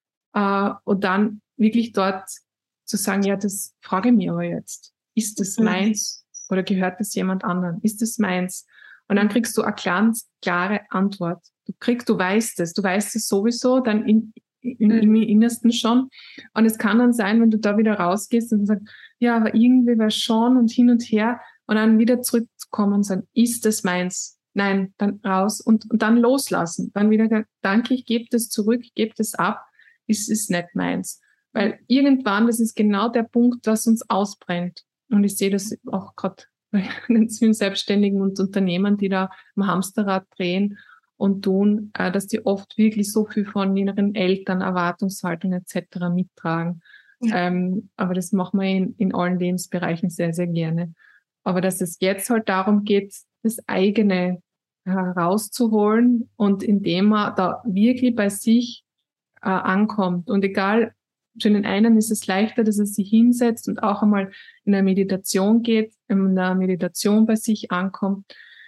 Äh, und dann wirklich dort zu sagen, ja, das frage ich mir aber jetzt. Ist das meins oder gehört das jemand anderen? Ist das meins? Und dann kriegst du eine ganz klare Antwort. Du kriegst, du weißt es, du weißt es sowieso, dann in, in, im Innersten schon. Und es kann dann sein, wenn du da wieder rausgehst und sagst, ja, aber irgendwie war schon und hin und her und dann wieder zurückzukommen und sagen, ist das meins? Nein, dann raus und, und dann loslassen. Dann wieder, danke, ich gebe das zurück, ich gebe das ab, ist es nicht meins. Weil irgendwann, das ist genau der Punkt, was uns ausbrennt. Und ich sehe das auch gerade bei ganz vielen Selbstständigen und Unternehmern, die da am Hamsterrad drehen und tun, äh, dass die oft wirklich so viel von ihren Eltern, Erwartungshaltung et cetera mittragen. Ja. Ähm, aber das machen wir in, in allen Lebensbereichen sehr, sehr gerne. Aber dass es jetzt halt darum geht, das eigene herauszuholen und indem man da wirklich bei sich äh, ankommt. Und egal, für den einen ist es leichter, dass er sich hinsetzt und auch einmal in eine Meditation geht, in einer Meditation bei sich ankommt.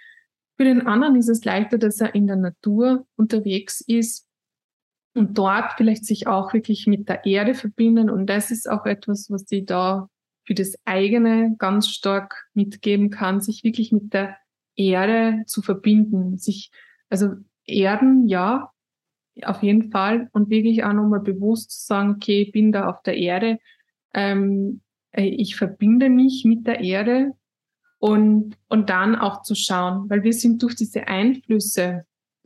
Für den anderen ist es leichter, dass er in der Natur unterwegs ist und dort vielleicht sich auch wirklich mit der Erde verbinden. Und das ist auch etwas, was ich da für das eigene ganz stark mitgeben kann, sich wirklich mit der Erde zu verbinden. Sich, also Erden, ja, auf jeden Fall. Und wirklich auch nochmal bewusst zu sagen, okay, ich bin da auf der Erde. Ähm, ich verbinde mich mit der Erde und, und dann auch zu schauen, weil wir sind durch diese Einflüsse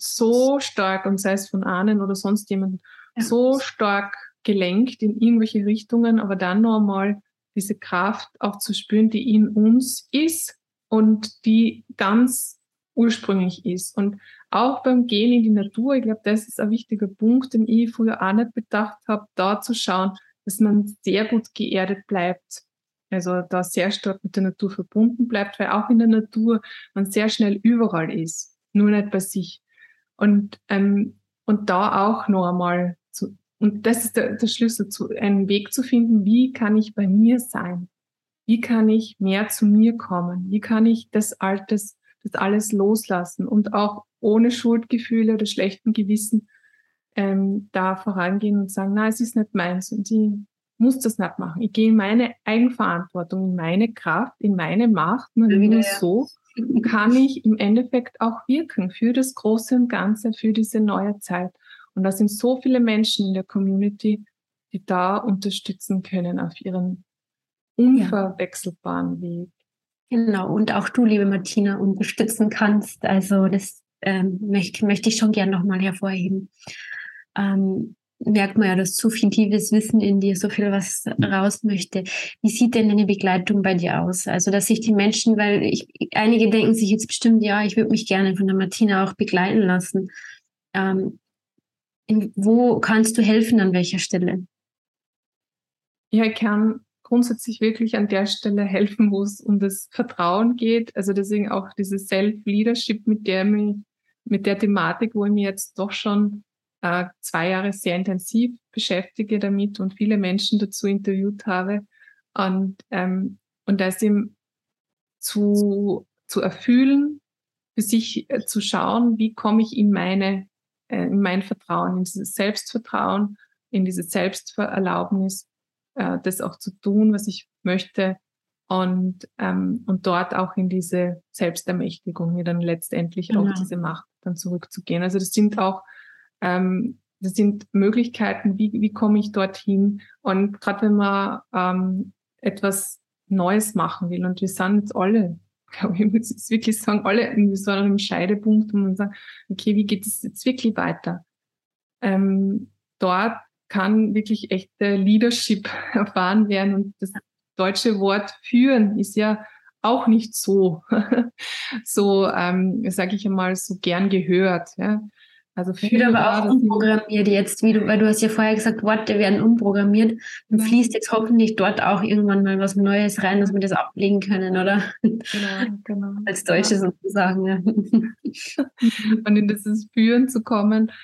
so stark, und sei es von Ahnen oder sonst jemandem, ja, so stark gelenkt in irgendwelche Richtungen, aber dann noch einmal diese Kraft auch zu spüren, die in uns ist und die ganz ursprünglich ist. Und auch beim Gehen in die Natur, ich glaube, das ist ein wichtiger Punkt, den ich früher auch nicht bedacht habe, da zu schauen, dass man sehr gut geerdet bleibt. Also da sehr stark mit der Natur verbunden bleibt, weil auch in der Natur man sehr schnell überall ist, nur nicht bei sich. Und, ähm, und da auch noch einmal zu, und das ist der, der Schlüssel, zu einen Weg zu finden, wie kann ich bei mir sein? Wie kann ich mehr zu mir kommen? Wie kann ich das Altes, das alles loslassen und auch ohne Schuldgefühle oder schlechten Gewissen ähm, da vorangehen und sagen, na, es ist nicht meins und ich muss das nicht machen. Ich gehe in meine Eigenverantwortung, in meine Kraft, in meine Macht. Nur ja. So kann ich im Endeffekt auch wirken für das Große und Ganze, für diese neue Zeit. Und da sind so viele Menschen in der Community, die da unterstützen können auf ihren unverwechselbaren Weg. Genau, und auch du, liebe Martina, unterstützen kannst. Also das ähm, möchte, möchte ich schon gern nochmal hervorheben. Ähm, merkt man ja, dass so viel tiefes Wissen in dir, so viel was raus möchte. Wie sieht denn eine Begleitung bei dir aus? Also, dass sich die Menschen, weil ich, einige denken sich jetzt bestimmt, ja, ich würde mich gerne von der Martina auch begleiten lassen. Ähm, in, wo kannst du helfen, an welcher Stelle? Ja, ich kann grundsätzlich wirklich an der Stelle helfen, wo es um das Vertrauen geht. Also deswegen auch dieses Self-Leadership, mit der mich, mit der Thematik, wo ich mich jetzt doch schon äh, zwei Jahre sehr intensiv beschäftige damit und viele Menschen dazu interviewt habe. Und, ähm, und das eben zu, zu erfüllen, für sich äh, zu schauen, wie komme ich in meine, äh, in mein Vertrauen, in dieses Selbstvertrauen, in diese Selbsterlaubnis, äh, das auch zu tun, was ich möchte und, ähm, und dort auch in diese Selbstermächtigung, mir dann letztendlich ja. auch diese Macht dann zurückzugehen. Also das sind auch, ähm, das sind Möglichkeiten, wie, wie komme ich dorthin? Und gerade wenn man ähm, etwas Neues machen will und wir sind jetzt alle, glaube ich, ich muss jetzt wirklich sagen, alle irgendwie so an einem Scheidepunkt, wo man sagt, okay, wie geht es jetzt wirklich weiter? Ähm, dort kann wirklich echte Leadership erfahren werden und das deutsche Wort führen ist ja auch nicht so, so, ähm, sage ich einmal, so gern gehört. Ja. Also Führer, wird aber auch umprogrammiert jetzt, wie du, weil du hast ja vorher gesagt, Worte werden umprogrammiert und ja. fließt jetzt hoffentlich dort auch irgendwann mal was Neues rein, dass wir das ablegen können, oder? Genau, genau. Als Deutsche ja. sozusagen. Ja. Und in dieses Führen zu kommen,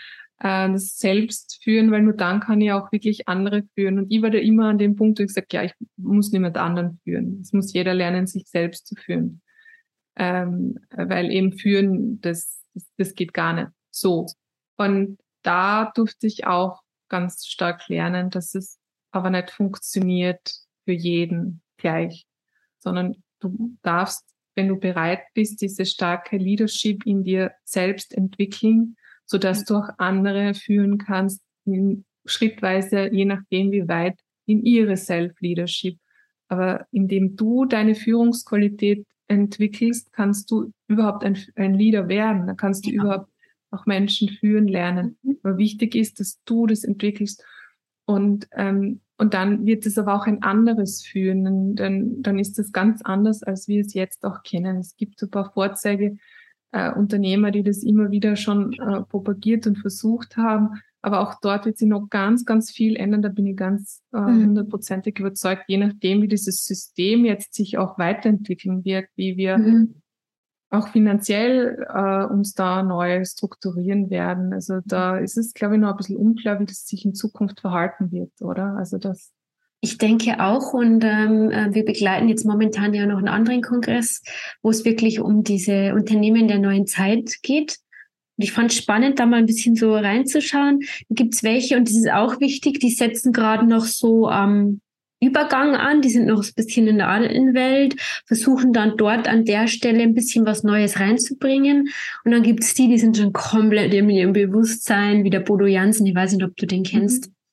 äh, das Selbst führen, weil nur dann kann ich auch wirklich andere führen. Und ich war da immer an dem Punkt, wo ich gesagt, ja, ich muss niemand anderen führen. Es muss jeder lernen, sich selbst zu führen. Ähm, weil eben führen, das, das, das geht gar nicht so. Und da durfte ich auch ganz stark lernen, dass es aber nicht funktioniert für jeden gleich, sondern du darfst, wenn du bereit bist, diese starke Leadership in dir selbst entwickeln, so dass du auch andere führen kannst, in, schrittweise, je nachdem wie weit, in ihre Self-Leadership. Aber indem du deine Führungsqualität entwickelst, kannst du überhaupt ein, ein Leader werden. Da kannst du ja. überhaupt auch Menschen führen lernen. Aber wichtig ist, dass du das entwickelst. Und, ähm, und dann wird es aber auch ein anderes führen. Denn dann ist das ganz anders, als wir es jetzt auch kennen. Es gibt so ein paar Vorzeige, äh, Unternehmer, die das immer wieder schon äh, propagiert und versucht haben. Aber auch dort wird sich noch ganz, ganz viel ändern. Da bin ich ganz äh, hundertprozentig mhm. überzeugt, je nachdem, wie dieses System jetzt sich auch weiterentwickeln wird, wie wir mhm. auch finanziell äh, uns da neu strukturieren werden. Also da ist es, glaube ich, noch ein bisschen unklar, wie das sich in Zukunft verhalten wird, oder? Also das. Ich denke auch, und ähm, wir begleiten jetzt momentan ja noch einen anderen Kongress, wo es wirklich um diese Unternehmen der neuen Zeit geht. Und ich fand es spannend, da mal ein bisschen so reinzuschauen. Da gibt es welche, und das ist auch wichtig, die setzen gerade noch so am ähm, Übergang an, die sind noch ein bisschen in der alten Welt, versuchen dann dort an der Stelle ein bisschen was Neues reinzubringen. Und dann gibt es die, die sind schon komplett in ihrem Bewusstsein, wie der Bodo Jansen, ich weiß nicht, ob du den kennst. Mhm.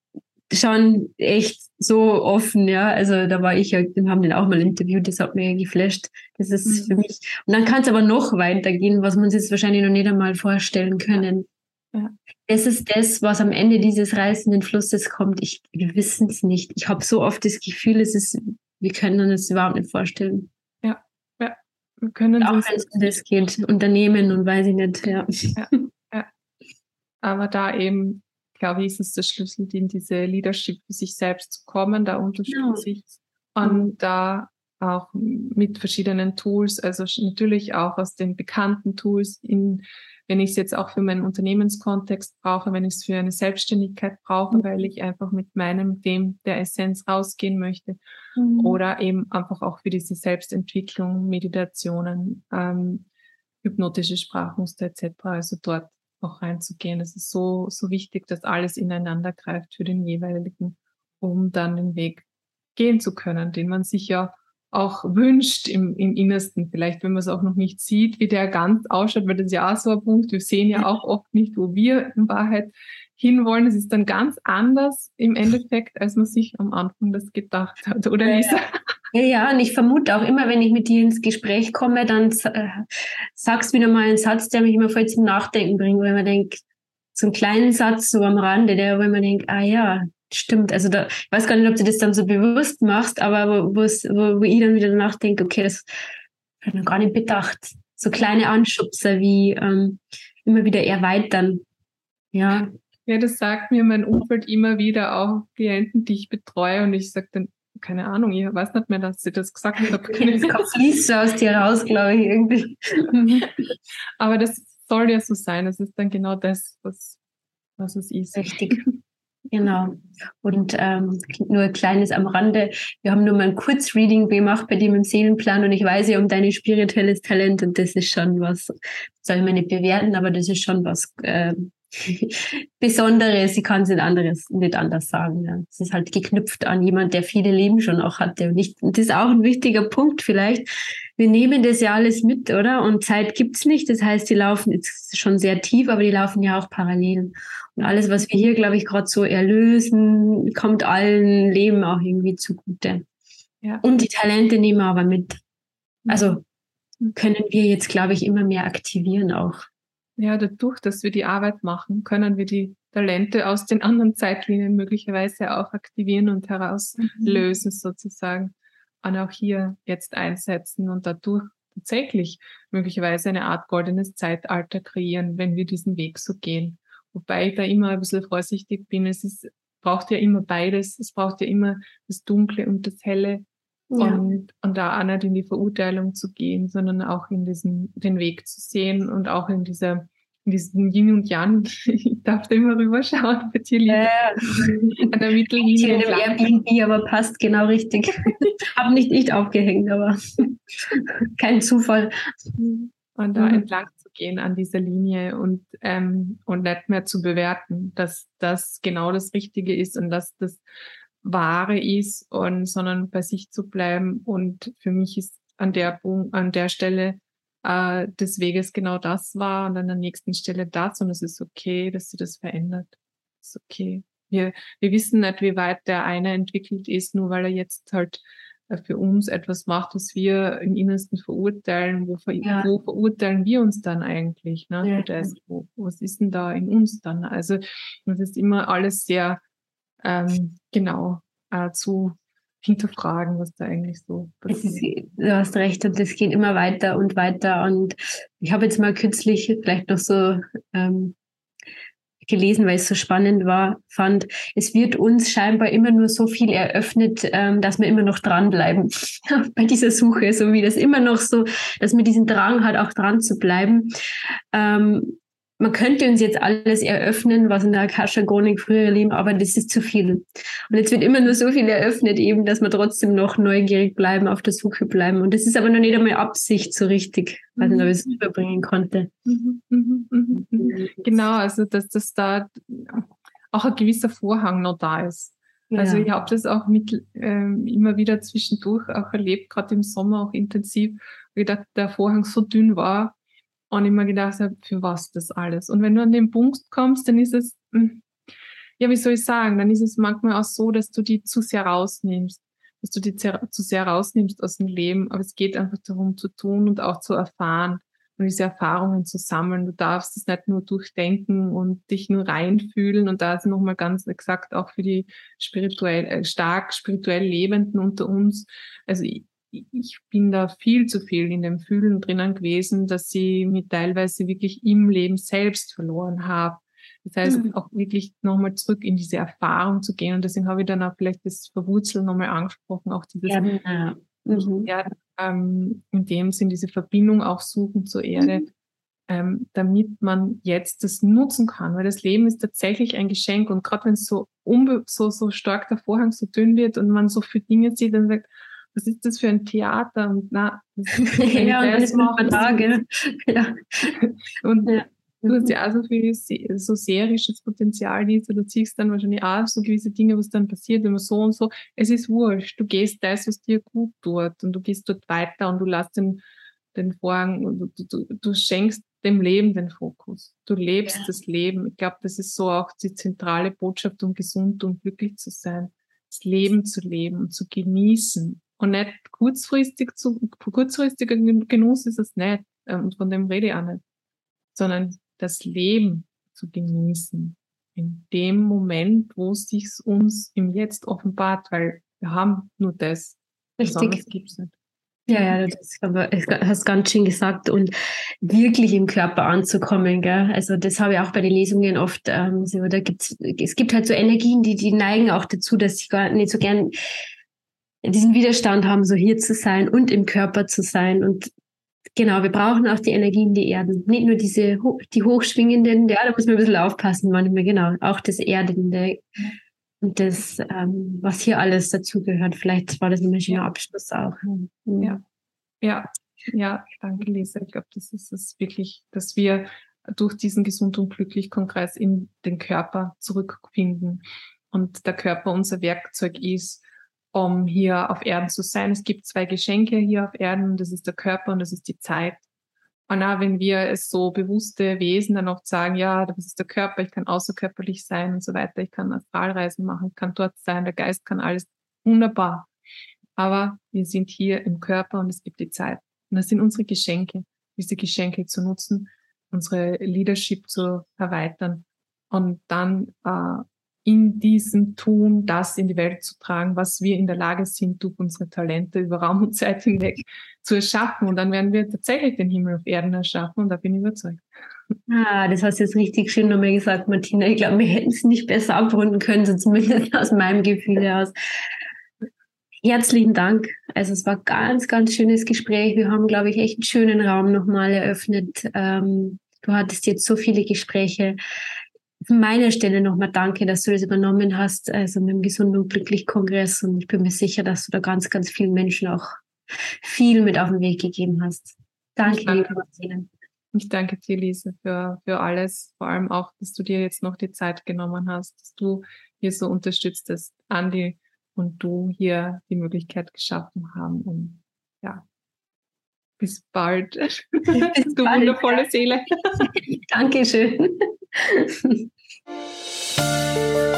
Schon echt so offen, ja. Also da war ich ja, wir haben den auch mal interviewt, das hat mir geflasht. Das ist mhm. für mich. Und dann kann es aber noch weitergehen, was man sich jetzt wahrscheinlich noch nicht einmal vorstellen können. Ja. Ja. Das ist das, was am Ende dieses reißenden Flusses kommt. Ich, wir wissen es nicht. Ich habe so oft das Gefühl, es ist, wir können uns das überhaupt nicht vorstellen. Ja, ja. Wir können auch wenn es um das geht, Unternehmen und weiß ich nicht, ja. Ja, ja. Aber da eben, glaube ich, ist es der Schlüssel, in diese Leadership für sich selbst zu kommen. Da unterstütze ich ja. und mhm. da auch mit verschiedenen Tools, also natürlich auch aus den bekannten Tools, in, wenn ich es jetzt auch für meinen Unternehmenskontext brauche, wenn ich es für eine Selbstständigkeit brauche, mhm. weil ich einfach mit meinem, dem der Essenz rausgehen möchte, mhm. oder eben einfach auch für diese Selbstentwicklung, Meditationen, ähm, hypnotische Sprachmuster et cetera. Also dort auch reinzugehen. Es ist so, so wichtig, dass alles ineinander greift für den jeweiligen, um dann den Weg gehen zu können, den man sich ja auch wünscht im, im Innersten. Vielleicht, wenn man es auch noch nicht sieht, wie der ganz ausschaut, weil das ist ja auch so ein Punkt. Wir sehen ja auch oft nicht, wo wir in Wahrheit hinwollen. Es ist dann ganz anders im Endeffekt, als man sich am Anfang das gedacht hat, oder Lisa? Ja, ja, und ich vermute auch immer, wenn ich mit dir ins Gespräch komme, dann äh, sagst du wieder mal einen Satz, der mich immer voll zum Nachdenken bringt, weil man denkt, so einen kleinen Satz so am Rande, der, wo man denkt, ah ja, stimmt. Also da, ich weiß gar nicht, ob du das dann so bewusst machst, aber wo, wo, wo ich dann wieder nachdenke, okay, das habe ich noch gar nicht bedacht. So kleine Anschubser wie ähm, immer wieder erweitern. Ja. Ja, das sagt mir mein Umfeld immer wieder, auch Klienten, die ich betreue, und ich sage dann, keine Ahnung, ich weiß nicht mehr, dass sie das gesagt hat. Das fließt so aus dir raus, glaube ich, irgendwie. Aber das soll ja so sein. Das ist dann genau das, was, was es ist. Richtig. Genau. Und ähm, nur ein kleines am Rande. Wir haben nur mal ein Kurzreading gemacht bei dir im Seelenplan, und ich weiß ja um dein spirituelles Talent, und das ist schon was, soll man nicht bewerten, aber das ist schon was äh, Besonderes. Ich kann es nicht anderes, nicht anders sagen. Ja. Es ist halt geknüpft an jemand, der viele Leben schon auch hatte. Und, nicht, und das ist auch ein wichtiger Punkt vielleicht. Wir nehmen das ja alles mit, oder? Und Zeit gibt's nicht. Das heißt, die laufen jetzt schon sehr tief, aber die laufen ja auch parallel. Und alles, was wir hier, glaube ich, gerade so erlösen, kommt allen Leben auch irgendwie zugute. Ja. Und die Talente nehmen wir aber mit. Also können wir jetzt, glaube ich, immer mehr aktivieren auch. Ja, dadurch, dass wir die Arbeit machen, können wir die Talente aus den anderen Zeitlinien möglicherweise auch aktivieren und herauslösen, mhm. sozusagen. Und auch hier jetzt einsetzen und dadurch tatsächlich möglicherweise eine Art goldenes Zeitalter kreieren, wenn wir diesen Weg so gehen. Wobei ich da immer ein bisschen vorsichtig bin. Es ist, braucht ja immer beides. Es braucht ja immer das Dunkle und das Helle. Ja. Und, und da auch nicht in die Verurteilung zu gehen, sondern auch in diesen, den Weg zu sehen und auch in dieser in diesem Yin und Yang. Ich darf da immer rüberschauen bei dir, Lisa. Äh, An der Mittellinie. in dem Airbnb, aber passt genau richtig. Hab nicht ich aufgehängt, aber kein Zufall. Und da Mhm. entlang zu gehen an dieser Linie und, ähm, und nicht mehr zu bewerten, dass das genau das Richtige ist und dass das Wahre ist, und sondern bei sich zu bleiben. Und für mich ist an der Punkt, an der Stelle äh, des Weges genau das wahr und an der nächsten Stelle das, und es ist okay, dass sie das verändert. Es ist okay. Wir, wir wissen nicht, wie weit der eine entwickelt ist, nur weil er jetzt halt für uns etwas macht, was wir im Innersten verurteilen. Wo, ver Ja. wo verurteilen wir uns dann eigentlich? Ne, Ja. für das? Wo, was ist denn da in uns dann? Also das ist immer alles sehr ähm, genau äh, zu hinterfragen, was da eigentlich so Es ist, passiert. du hast recht, und es geht immer weiter und weiter. Und ich habe jetzt mal kürzlich vielleicht noch so ähm, gelesen, weil es so spannend war, fand, es wird uns scheinbar immer nur so viel eröffnet, ähm, dass wir immer noch dranbleiben bei dieser Suche, so wie das immer noch so, dass man diesen Drang hat, auch dran zu bleiben. Ähm, man könnte uns jetzt alles eröffnen, was in der Akasha-Chronik früher lief, aber das ist zu viel. Und jetzt wird immer nur so viel eröffnet, eben, dass wir trotzdem noch neugierig bleiben, auf der Suche bleiben. Und das ist aber noch nicht einmal Absicht so richtig, weil ich es überbringen konnte. Mhm, mhm, mhm, mhm. Genau, also dass das da auch ein gewisser Vorhang noch da ist. Ja. Also ich habe das auch mit ähm, immer wieder zwischendurch auch erlebt, gerade im Sommer auch intensiv, wie der, der Vorhang so dünn war und ich mir gedacht habe, für was das alles? Und wenn du an den Punkt kommst, dann ist es, ja, wie soll ich sagen, dann ist es manchmal auch so, dass du die zu sehr rausnimmst, dass du die zu sehr rausnimmst aus dem Leben, aber es geht einfach darum zu tun und auch zu erfahren und diese Erfahrungen zu sammeln. Du darfst es nicht nur durchdenken und dich nur reinfühlen, und da ist nochmal ganz exakt auch für die spirituell, äh, stark spirituell Lebenden unter uns. Also ich, ich bin da viel zu viel in dem Fühlen drinnen gewesen, dass sie mich teilweise wirklich im Leben selbst verloren habe. Das heißt, mhm. auch wirklich nochmal zurück in diese Erfahrung zu gehen. Und deswegen habe ich dann auch vielleicht das Verwurzeln nochmal angesprochen, auch dieses, ja, ja. Mhm. ja, ähm, in dem Sinn diese Verbindung auch suchen zur Erde, mhm. ähm, damit man jetzt das nutzen kann. Weil das Leben ist tatsächlich ein Geschenk. Und gerade wenn es so, unbe so, so stark der Vorhang so dünn wird und man so viele Dinge sieht, dann sagt, was ist das für ein Theater? Und na, das ist, wenn ja, ich das mache, Tage. Ja. Und ja. du hast ja auch so viel so serisches Potenzial, Lisa. Du ziehst dann wahrscheinlich auch so gewisse Dinge, was dann passiert, wenn man so und so. Es ist wurscht. Du gehst das, was dir gut tut, und du gehst dort weiter und du lässt den, den Vorhang, und du, du, du schenkst dem Leben den Fokus. Du lebst ja. das Leben. Ich glaube, das ist so auch die zentrale Botschaft, um gesund und glücklich zu sein. Das Leben zu leben und zu genießen. Und nicht kurzfristig zu, kurzfristiger Genuss ist es nicht. Und von dem rede ich auch nicht. Sondern das Leben zu genießen. In dem Moment, wo es sich uns im Jetzt offenbart, weil wir haben nur das. Richtig. Gibt's nicht. Ja, ja, das hast ganz schön gesagt, und wirklich im Körper anzukommen, gell? Also das habe ich auch bei den Lesungen oft, ähm, so, da gibt's, es gibt halt so Energien, die, die neigen auch dazu, dass sie gar nicht so gern diesen Widerstand haben, so hier zu sein und im Körper zu sein. Und genau, wir brauchen auch die Energien, die Erden. Nicht nur diese, die hochschwingenden, ja, da muss man ein bisschen aufpassen manchmal, genau. Auch das Erdende und das, ähm, was hier alles dazugehört. Vielleicht war das ein schöner ja. Abschluss auch. Mhm. Ja, ja, ja, danke, Lisa. Ich glaube, das ist es wirklich, dass wir durch diesen Gesund und Glücklich Kongress in den Körper zurückfinden und der Körper unser Werkzeug ist, um hier auf Erden zu sein. Es gibt zwei Geschenke hier auf Erden, das ist der Körper und das ist die Zeit. Und auch wenn wir es so bewusste Wesen dann oft sagen, ja, das ist der Körper, ich kann außerkörperlich sein und so weiter, ich kann Astralreisen machen, ich kann dort sein, der Geist kann alles, wunderbar. Aber wir sind hier im Körper und es gibt die Zeit. Und das sind unsere Geschenke, diese Geschenke zu nutzen, unsere Leadership zu erweitern und dann äh, in diesem Tun das in die Welt zu tragen, was wir in der Lage sind, durch unsere Talente über Raum und Zeit hinweg zu erschaffen. Und dann werden wir tatsächlich den Himmel auf Erden erschaffen, und da bin ich überzeugt. Ah, das hast du jetzt richtig schön nochmal gesagt, Martina. Ich glaube, wir hätten es nicht besser abrunden können, so zumindest aus meinem Gefühl heraus. Herzlichen Dank. Also es war ganz, ganz schönes Gespräch. Wir haben, glaube ich, echt einen schönen Raum nochmal eröffnet. Ähm, du hattest jetzt so viele Gespräche. Von meiner Stelle nochmal danke, dass du das übernommen hast, also mit dem Gesund und Glücklich Kongress. Und ich bin mir sicher, dass du da ganz, ganz vielen Menschen auch viel mit auf den Weg gegeben hast. Danke, Ich danke, liebe Martina. ich danke dir, Lise, für, für alles. Vor allem auch, dass du dir jetzt noch die Zeit genommen hast, dass du hier so unterstützt, dass Andi und du hier die Möglichkeit geschaffen haben. Und ja, bis bald. Bis du bald, wundervolle ja. Seele. Dankeschön.